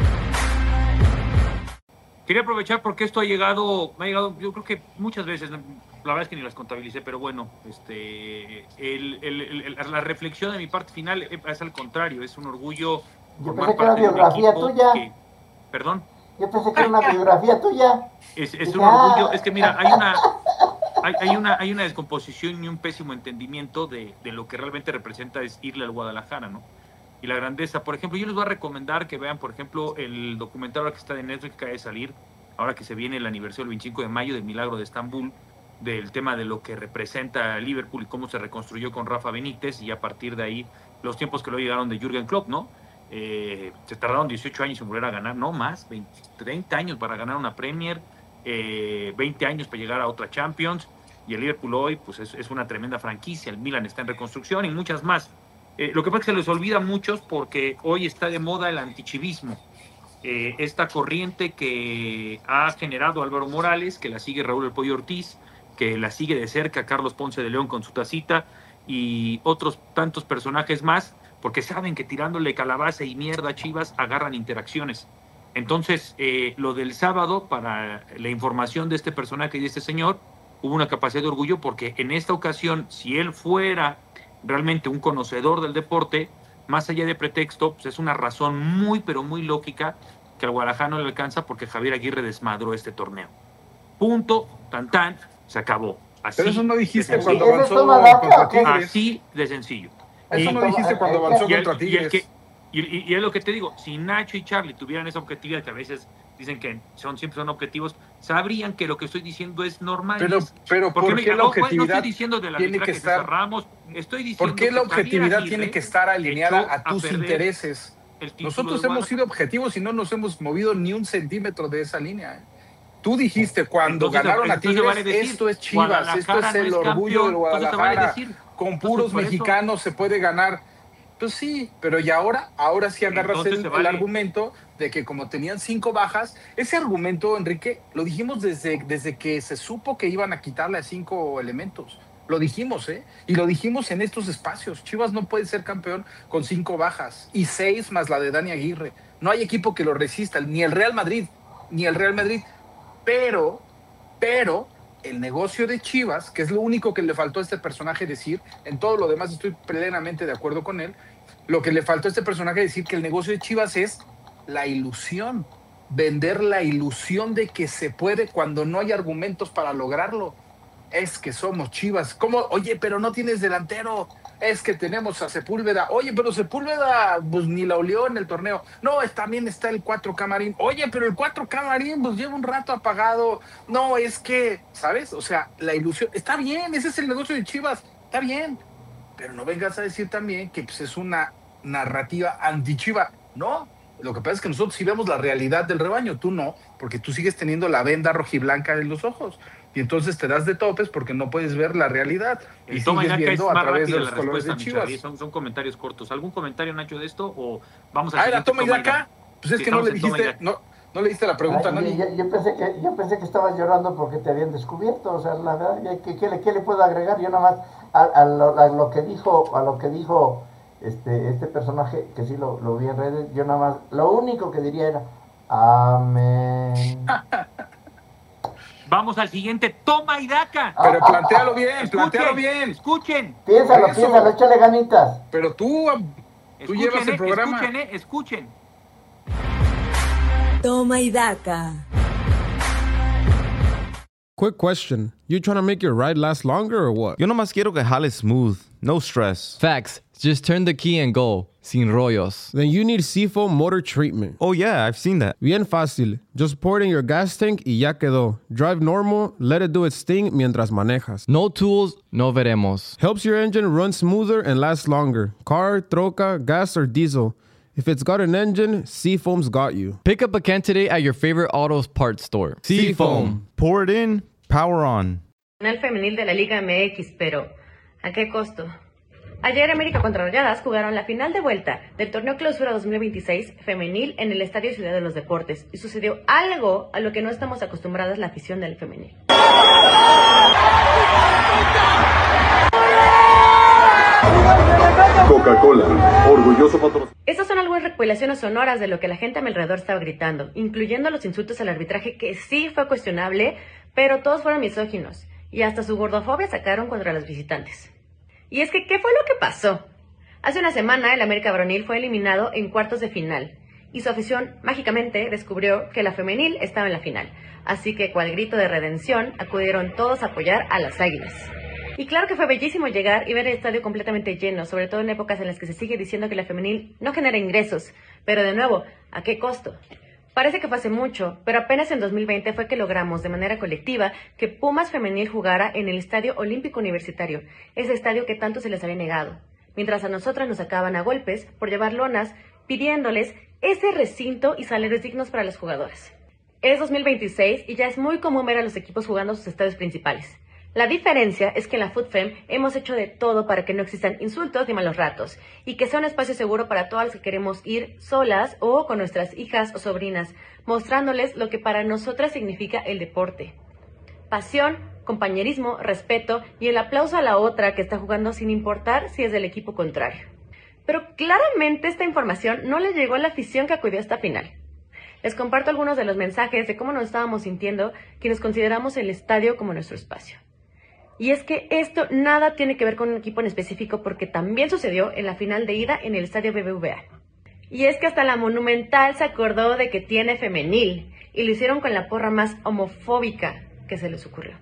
Quería aprovechar porque esto ha llegado, me ha llegado, yo creo que muchas veces, la verdad es que ni las contabilicé, pero bueno, este, el, el, el, la reflexión de mi parte final es al contrario, es un orgullo. Yo pensé que era una biografía tuya. Que, ¿Perdón? Yo pensé que era una biografía tuya. Es, es un orgullo, es que mira, hay una, hay, hay una, hay una descomposición y un pésimo entendimiento de, de lo que realmente representa es irle al Guadalajara, ¿no? Y la grandeza. Por ejemplo, yo les voy a recomendar que vean, por ejemplo, el documental ahora que está de Netflix, que acaba de salir, ahora que se viene el aniversario del veinticinco de mayo del Milagro de Estambul, del tema de lo que representa Liverpool y cómo se reconstruyó con Rafa Benítez, y a partir de ahí los tiempos que luego llegaron de Jürgen Klopp, ¿no? Eh, se tardaron dieciocho años en volver a ganar, no más, veinte, treinta años para ganar una Premier, eh, veinte años para llegar a otra Champions, y el Liverpool hoy pues es, es una tremenda franquicia, el Milan está en reconstrucción y muchas más. Eh, lo que pasa es que se les olvida a muchos porque hoy está de moda el antichivismo, eh, esta corriente que ha generado Álvaro Morales, que la sigue Raúl El Pollo Ortiz, que la sigue de cerca Carlos Ponce de León con su tacita y otros tantos personajes más, porque saben que tirándole calabaza y mierda a Chivas agarran interacciones. Entonces, eh, lo del sábado, para la información de este personaje y de este señor, hubo una capacidad de orgullo porque en esta ocasión, si él fuera realmente un conocedor del deporte, más allá de pretexto, pues es una razón muy, pero muy lógica que al Guadalajara no le alcanza porque Javier Aguirre desmadró este torneo. Punto, tan tan, se acabó. Así. Pero eso no dijiste de cuando sencillo. avanzó contra Tigres. Así de sencillo. Eso Y- no dijiste cuando avanzó y el- contra y el Tigres. que- Y, y- y es lo que te digo, si Nacho y Charlie tuvieran esa objetividad, que a veces dicen que son siempre son objetivos, sabrían que lo que estoy diciendo es normal. Pero, Es- pero porque ¿por me- qué la no, no objetividad estoy diciendo del tiene que arbitraje de estar- César Ramos, estoy diciendo ¿Por qué la que Javier objetividad Aguirre tiene que estar alineada echó a tus perder intereses? el título Nosotros del hemos sido objetivos y no nos hemos movido ni un centímetro de esa línea. ¿eh? Tú dijiste cuando Entonces, ganaron a entonces Tigres, vale decir, esto es Chivas, esto Guadalajara es no el es orgullo campeón, del entonces te vale Guadalajara. decir. Con Entonces, puros por eso- mexicanos se puede ganar. Pues sí, pero y ahora, ahora sí agarras Entonces el, se el vale. argumento de que como tenían cinco bajas, ese argumento, Enrique, lo dijimos desde, desde que se supo que iban a quitarle a cinco elementos. Lo dijimos, ¿eh? Y lo dijimos en estos espacios. Chivas no puede ser campeón con cinco bajas y seis más la de Dani Aguirre. No hay equipo que lo resista, ni el Real Madrid, ni el Real Madrid. Pero, pero, el negocio de Chivas, que es lo único que le faltó a este personaje decir, en todo lo demás estoy plenamente de acuerdo con él, lo que le faltó a este personaje decir que el negocio de Chivas es la ilusión. vender la ilusión de que se puede cuando no hay argumentos para lograrlo. Es que somos Chivas. ¿Cómo? Oye, pero no tienes delantero. Es que tenemos a Sepúlveda. Oye, pero Sepúlveda pues ni la olió en el torneo. No, es, también está el cuatro K Marín. Oye, pero el cuatro K Marín pues lleva un rato apagado. No, es que, ¿sabes? O sea, la ilusión. Está bien, ese es el negocio de Chivas. Está bien. Pero no vengas a decir también que pues, es una narrativa anti-Chiva. No, lo que pasa es que nosotros sí vemos la realidad del rebaño. Tú no, porque tú sigues teniendo la venda rojiblanca en los ojos. Y entonces te das de topes porque no puedes ver la realidad. El y toma y sigues daca es viendo a más través rápida de la los colores respuesta, de mi Chivas. Charlie. Son, son comentarios cortos. ¿Algún comentario, Nacho, de esto? ¿O vamos a Ah, era toma y daca. Pues es Sí, que no estamos le en toma y dijiste, daca. no, no le diste la pregunta Ay, a nadie. yo, yo pensé que, yo pensé que estabas llorando porque te habían descubierto, o sea, la verdad, ya, ¿qué, qué le, ¿qué le puedo agregar? Yo nada más a, a, lo, a lo que dijo, a lo que dijo este, este personaje, que sí lo, lo vi en redes, yo nada más, lo único que diría era, amén. Vamos al siguiente toma y daca. Pero plantéalo bien, Escuchen, plantéalo bien. Escuchen. Piénsalo, Eso. piénsalo, échale ganitas. Pero tú, tú Escuchen, llevas el eh, programa. Escuchen, eh, escuchen. Toma y daca. Quick question. You trying to make your ride last longer or what? Yo nomás quiero que jale smooth. No stress. Facts. Just turn the key and go. Sin rollos. Then you need Seafoam Motor Treatment. Oh yeah, I've seen that. Bien fácil. Just pour it in your gas tank y ya quedó. Drive normal, let it do its thing mientras manejas. No tools, no veremos. Helps your engine run smoother and last longer. Car, troca, gas, or diesel. If it's got an engine, Seafoam's got you. Pick up a can today at your favorite autos parts store. Seafoam. Pour it in, power on. Final femenil de la Liga M X, pero ¿a qué costo? Ayer América contra Rayadas jugaron la final de vuelta del torneo Clausura dos mil veintiséis femenil en el Estadio Ciudad de los Deportes y sucedió algo a lo que no estamos acostumbradas la afición del femenil. Coca-Cola, orgulloso patrocinador. Estas son algunas recopilaciones sonoras de lo que la gente a mi alrededor estaba gritando, incluyendo los insultos al arbitraje que sí fue cuestionable, pero todos fueron misóginos y hasta su gordofobia sacaron contra los visitantes. Y es que, ¿qué fue lo que pasó? Hace una semana el América varonil fue eliminado en cuartos de final y su afición mágicamente descubrió que la femenil estaba en la final. Así que, cual grito de redención, acudieron todos a apoyar a las Águilas. Y claro que fue bellísimo llegar y ver el estadio completamente lleno, sobre todo en épocas en las que se sigue diciendo que la femenil no genera ingresos. Pero de nuevo, ¿a qué costo? Parece que fue hace mucho, pero apenas en dos mil veinte fue que logramos de manera colectiva que Pumas Femenil jugara en el Estadio Olímpico Universitario, ese estadio que tanto se les había negado, mientras a nosotras nos sacaban a golpes por llevar lonas pidiéndoles ese recinto y salarios dignos para las jugadoras. Es dos mil veintiséis y ya es muy común ver a los equipos jugando sus estadios principales. La diferencia es que en la FootFem hemos hecho de todo para que no existan insultos ni malos ratos y que sea un espacio seguro para todas las que queremos ir solas o con nuestras hijas o sobrinas, mostrándoles lo que para nosotras significa el deporte. Pasión, compañerismo, respeto y el aplauso a la otra que está jugando sin importar si es del equipo contrario. Pero claramente esta información no le llegó a la afición que acudió a esta final. Les comparto algunos de los mensajes de cómo nos estábamos sintiendo quienes consideramos el estadio como nuestro espacio. Y es que esto nada tiene que ver con un equipo en específico porque también sucedió en la final de ida en el estadio B B V A. Y es que hasta la Monumental se acordó de que tiene femenil y lo hicieron con la porra más homofóbica que se les ocurrió.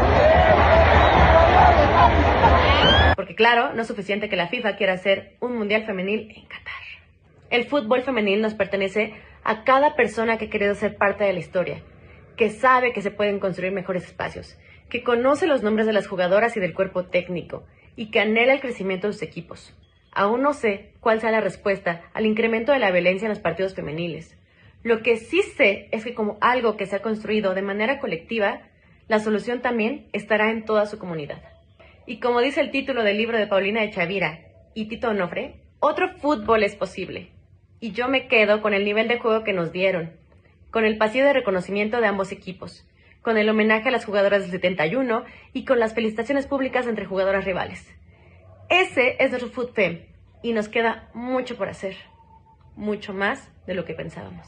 Porque claro, no es suficiente que la FIFA quiera hacer un mundial femenil en Qatar. El fútbol femenil nos pertenece a cada persona que ha querido ser parte de la historia, que sabe que se pueden construir mejores espacios, que conoce los nombres de las jugadoras y del cuerpo técnico, y que anhela el crecimiento de sus equipos. Aún no sé cuál sea la respuesta al incremento de la violencia en los partidos femeniles. Lo que sí sé es que como algo que se ha construido de manera colectiva, la solución también estará en toda su comunidad. Y como dice el título del libro de Paulina de Chavira y Tito Onofre, otro fútbol es posible. Y yo me quedo con el nivel de juego que nos dieron, con el pasillo de reconocimiento de ambos equipos, con el homenaje a las jugadoras del setenta y uno y con las felicitaciones públicas entre jugadoras rivales. Ese es nuestro FootFem y nos queda mucho por hacer, mucho más de lo que pensábamos.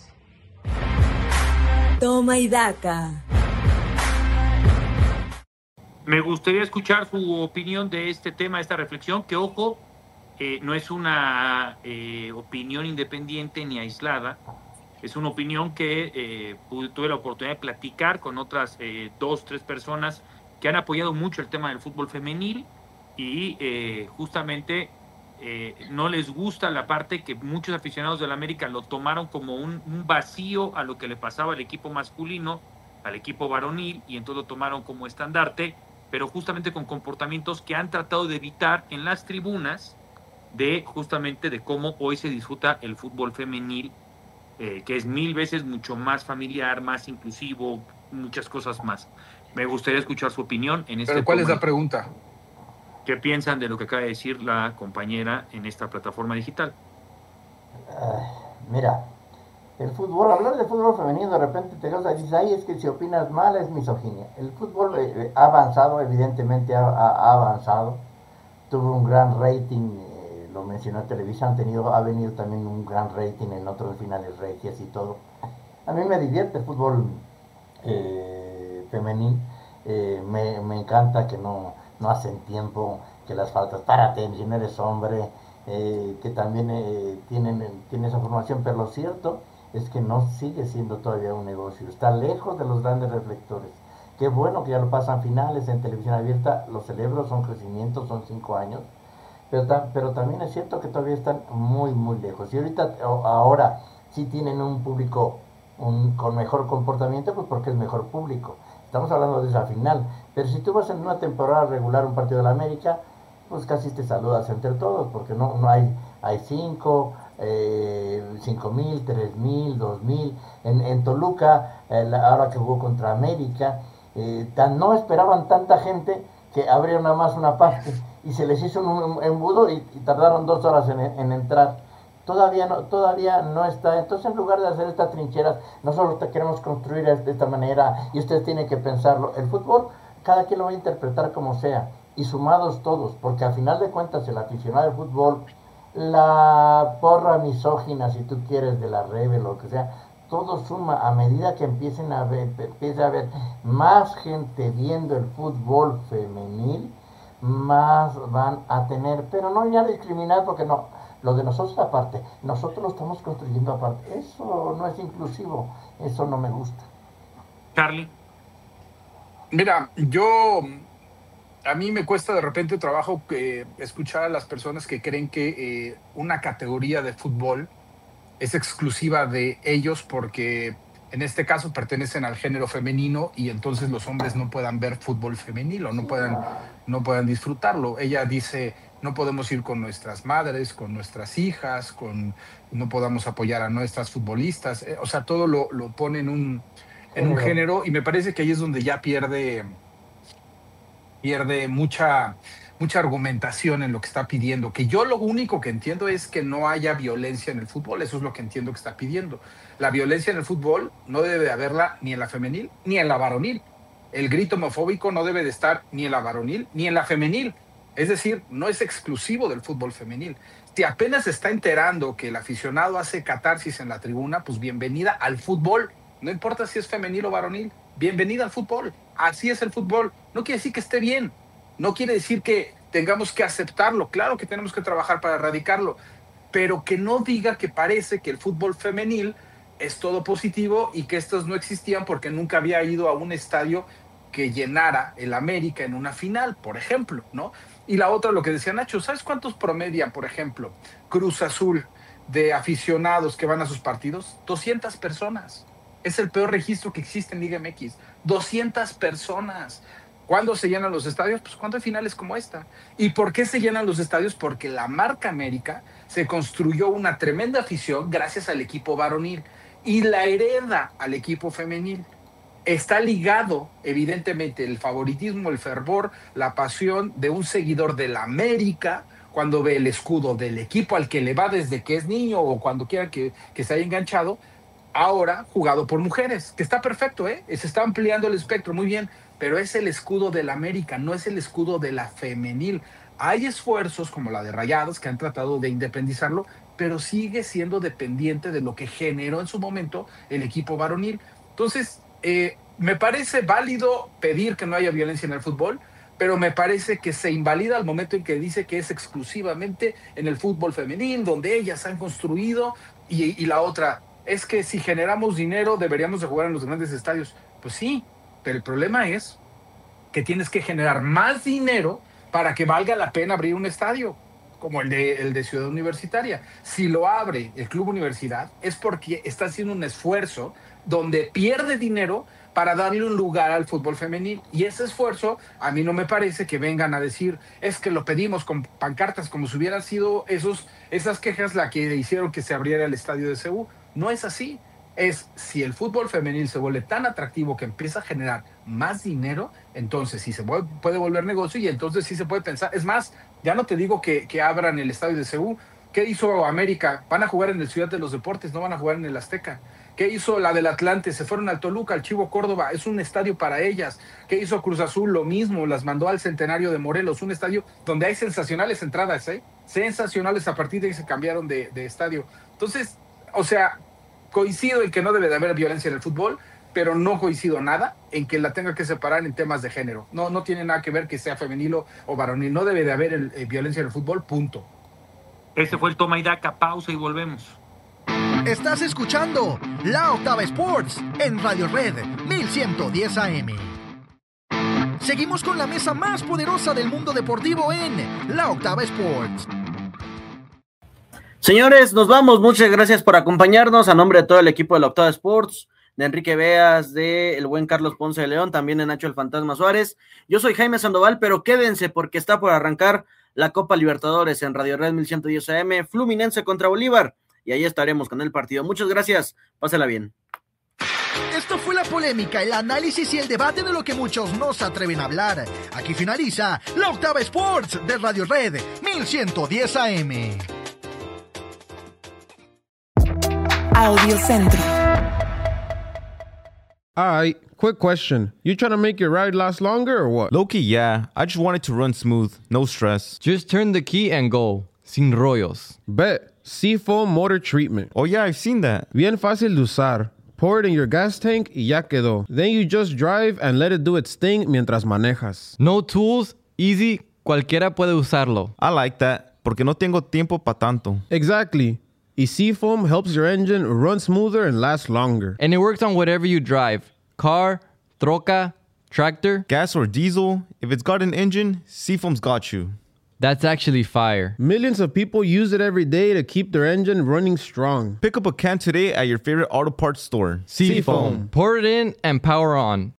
Toma y daca. Me gustaría escuchar su opinión de este tema, esta reflexión, que ojo, eh, no es una eh, opinión independiente ni aislada. Es una opinión que eh, pude, tuve la oportunidad de platicar con otras eh, dos, tres personas que han apoyado mucho el tema del fútbol femenil y eh, justamente eh, no les gusta la parte que muchos aficionados del América lo tomaron como un, un vacío a lo que le pasaba al equipo masculino, al equipo varonil, y entonces lo tomaron como estandarte, pero justamente con comportamientos que han tratado de evitar en las tribunas de justamente de cómo hoy se disfruta el fútbol femenil, eh, que es mil veces mucho más familiar, más inclusivo, muchas cosas más. Me gustaría escuchar su opinión en este Pero ¿cuál tema. es la pregunta? ¿Qué piensan de lo que acaba de decir la compañera en esta plataforma digital? Uh, mira, el fútbol, hablar de fútbol femenino de repente te causa, dices, ay, es que si opinas mal es misoginia. El fútbol eh, ha avanzado, evidentemente ha, ha, ha avanzado, tuvo un gran rating, eh, lo mencionó Televisa, han tenido, ha venido también un gran rating en otros finales regias y todo. A mí me divierte el fútbol eh, femenil, eh, me, me encanta que no, no hacen tiempo, que las faltas, párate, si no eres hombre, eh, que también eh, tienen, tienen esa formación, pero lo cierto es que no sigue siendo todavía un negocio, está lejos de los grandes reflectores. Qué bueno que ya lo pasan finales en televisión abierta, lo celebro, son crecimientos, son cinco años, pero, ta pero también es cierto que todavía están muy, muy lejos. Y ahorita, ahora, sí tienen un público un, con mejor comportamiento, pues porque es mejor público. Estamos hablando de esa final, pero si tú vas en una temporada regular un partido de la América, pues casi te saludas entre todos, porque no, no hay, hay cinco, eh, cinco mil, tres mil, dos mil. En, en Toluca, eh, la, ahora que jugó contra América, eh, tan, no esperaban tanta gente que abrieron nada más una parte y se les hizo un embudo y, y tardaron dos horas en, en entrar. Todavía no, todavía no está. Entonces, en lugar de hacer estas trincheras, nosotros te queremos construir de esta manera y ustedes tienen que pensarlo. El fútbol, cada quien lo va a interpretar como sea, y sumados todos, porque al final de cuentas el aficionado del fútbol, la porra misógina, si tú quieres, de la Rebel o lo que sea, todo suma. A medida que empiecen a ver, empiece a haber más gente viendo el fútbol femenil, más van a tener, pero no ya discriminar, porque no, lo de nosotros aparte, nosotros lo estamos construyendo aparte, eso no es inclusivo, eso no me gusta. Charlie. Mira, yo, a mí me cuesta de repente trabajo que escuchar a las personas que creen que eh, una categoría de fútbol es exclusiva de ellos porque en este caso pertenecen al género femenino y entonces los hombres no puedan ver fútbol femenil o no puedan, no puedan disfrutarlo. Ella dice, no podemos ir con nuestras madres, con nuestras hijas, con, no podamos apoyar a nuestras futbolistas. O sea, todo lo, lo pone en un, en un género y me parece que ahí es donde ya pierde, pierde mucha, mucha argumentación en lo que está pidiendo. Que yo lo único que entiendo es que no haya violencia en el fútbol. Eso es lo que entiendo que está pidiendo. La violencia en el fútbol no debe de haberla ni en la femenil ni en la varonil. El grito homofóbico no debe de estar ni en la varonil ni en la femenil. Es decir, no es exclusivo del fútbol femenil. Si apenas se está enterando que el aficionado hace catarsis en la tribuna, pues bienvenida al fútbol. No importa si es femenil o varonil, bienvenida al fútbol. Así es el fútbol. No quiere decir que esté bien. No quiere decir que tengamos que aceptarlo. Claro que tenemos que trabajar para erradicarlo. Pero que no diga que parece que el fútbol femenil es todo positivo y que estos no existían porque nunca había ido a un estadio que llenara el América en una final, por ejemplo, ¿no? Y la otra, lo que decía Nacho, ¿sabes cuántos promedian, por ejemplo, Cruz Azul de aficionados que van a sus partidos? doscientas personas. Es el peor registro que existe en Liga M X. doscientas personas. ¿Cuándo se llenan los estadios? Pues cuando hay finales como esta. ¿Y por qué se llenan los estadios? Porque la marca América se construyó una tremenda afición gracias al equipo varonil y la hereda al equipo femenil. Está ligado, evidentemente, el favoritismo, el fervor, la pasión de un seguidor de la América cuando ve el escudo del equipo al que le va desde que es niño o cuando quiera que, que se haya enganchado, ahora jugado por mujeres, que está perfecto, ¿eh? Se está ampliando el espectro, muy bien, pero es el escudo de la América, no es el escudo de la femenil. Hay esfuerzos como la de Rayados que han tratado de independizarlo, pero sigue siendo dependiente de lo que generó en su momento el equipo varonil. Entonces, eh, me parece válido pedir que no haya violencia en el fútbol, pero me parece que se invalida al momento en que dice que es exclusivamente en el fútbol femenil, donde ellas han construido, y, y la otra, es que si generamos dinero deberíamos de jugar en los grandes estadios. Pues sí, pero el problema es que tienes que generar más dinero para que valga la pena abrir un estadio, como el de, el de Ciudad Universitaria. Si lo abre el Club Universidad es porque está haciendo un esfuerzo donde pierde dinero para darle un lugar al fútbol femenil. Y ese esfuerzo, a mí no me parece que vengan a decir, es que lo pedimos con pancartas, como si hubieran sido esos, esas quejas la que hicieron que se abriera el estadio de C U. No es así. Es si el fútbol femenil se vuelve tan atractivo que empieza a generar más dinero, entonces sí se puede volver negocio y entonces sí se puede pensar. Es más, ya no te digo que, que abran el estadio de C U. ¿Qué hizo América? Van a jugar en el Ciudad de los Deportes, no van a jugar en el Azteca. ¿Qué hizo la del Atlante? Se fueron al Toluca, al Chivo Córdoba, es un estadio para ellas. ¿Qué hizo Cruz Azul? Lo mismo, las mandó al Centenario de Morelos, un estadio donde hay sensacionales entradas, ¿eh? Sensacionales, a partir de ahí se cambiaron de, de estadio. Entonces, o sea, coincido en que no debe de haber violencia en el fútbol, pero no coincido nada en que la tenga que separar en temas de género. No, no tiene nada que ver que sea femenil o varonil, no debe de haber el, eh, violencia en el fútbol, punto. Ese fue el toma y daca, pausa y volvemos. Estás escuchando La Octava Sports en Radio Red mil ciento diez A M. Seguimos con la mesa más poderosa del mundo deportivo en La Octava Sports. Señores, nos vamos. Muchas gracias por acompañarnos. A nombre de todo el equipo de La Octava Sports, de Enrique Beas, de el buen Carlos Ponce de León, también de Nacho el Fantasma Suárez. Yo soy Jaime Sandoval, pero quédense porque está por arrancar la Copa Libertadores en Radio Red mil ciento diez A M, Fluminense contra Bolívar. Y ahí estaremos con el partido. Muchas gracias, pásela bien. Esto fue la polémica, el análisis y el debate de lo que muchos no se atreven a hablar. Aquí finaliza La Octava Sports de Radio Red mil ciento diez A M. Audio Centro. Alright, quick question. You trying to make your ride last longer or what? Low-key, yeah. I just want it to run smooth. No stress. Just turn the key and go. Sin rollos. Bet. Seafoam Motor Treatment. Oh yeah, I've seen that. Bien fácil de usar. Pour it in your gas tank y ya quedó. Then you just drive and let it do its thing mientras manejas. No tools, easy, cualquiera puede usarlo. I like that, porque no tengo tiempo pa' tanto. Exactly. Y Seafoam helps your engine run smoother and last longer. And it works on whatever you drive. Car, troca, tractor. Gas or diesel, if it's got an engine, Seafoam's got you. That's actually fire. Millions of people use it every day to keep their engine running strong. Pick up a can today at your favorite auto parts store. Seafoam. Pour it in and power on.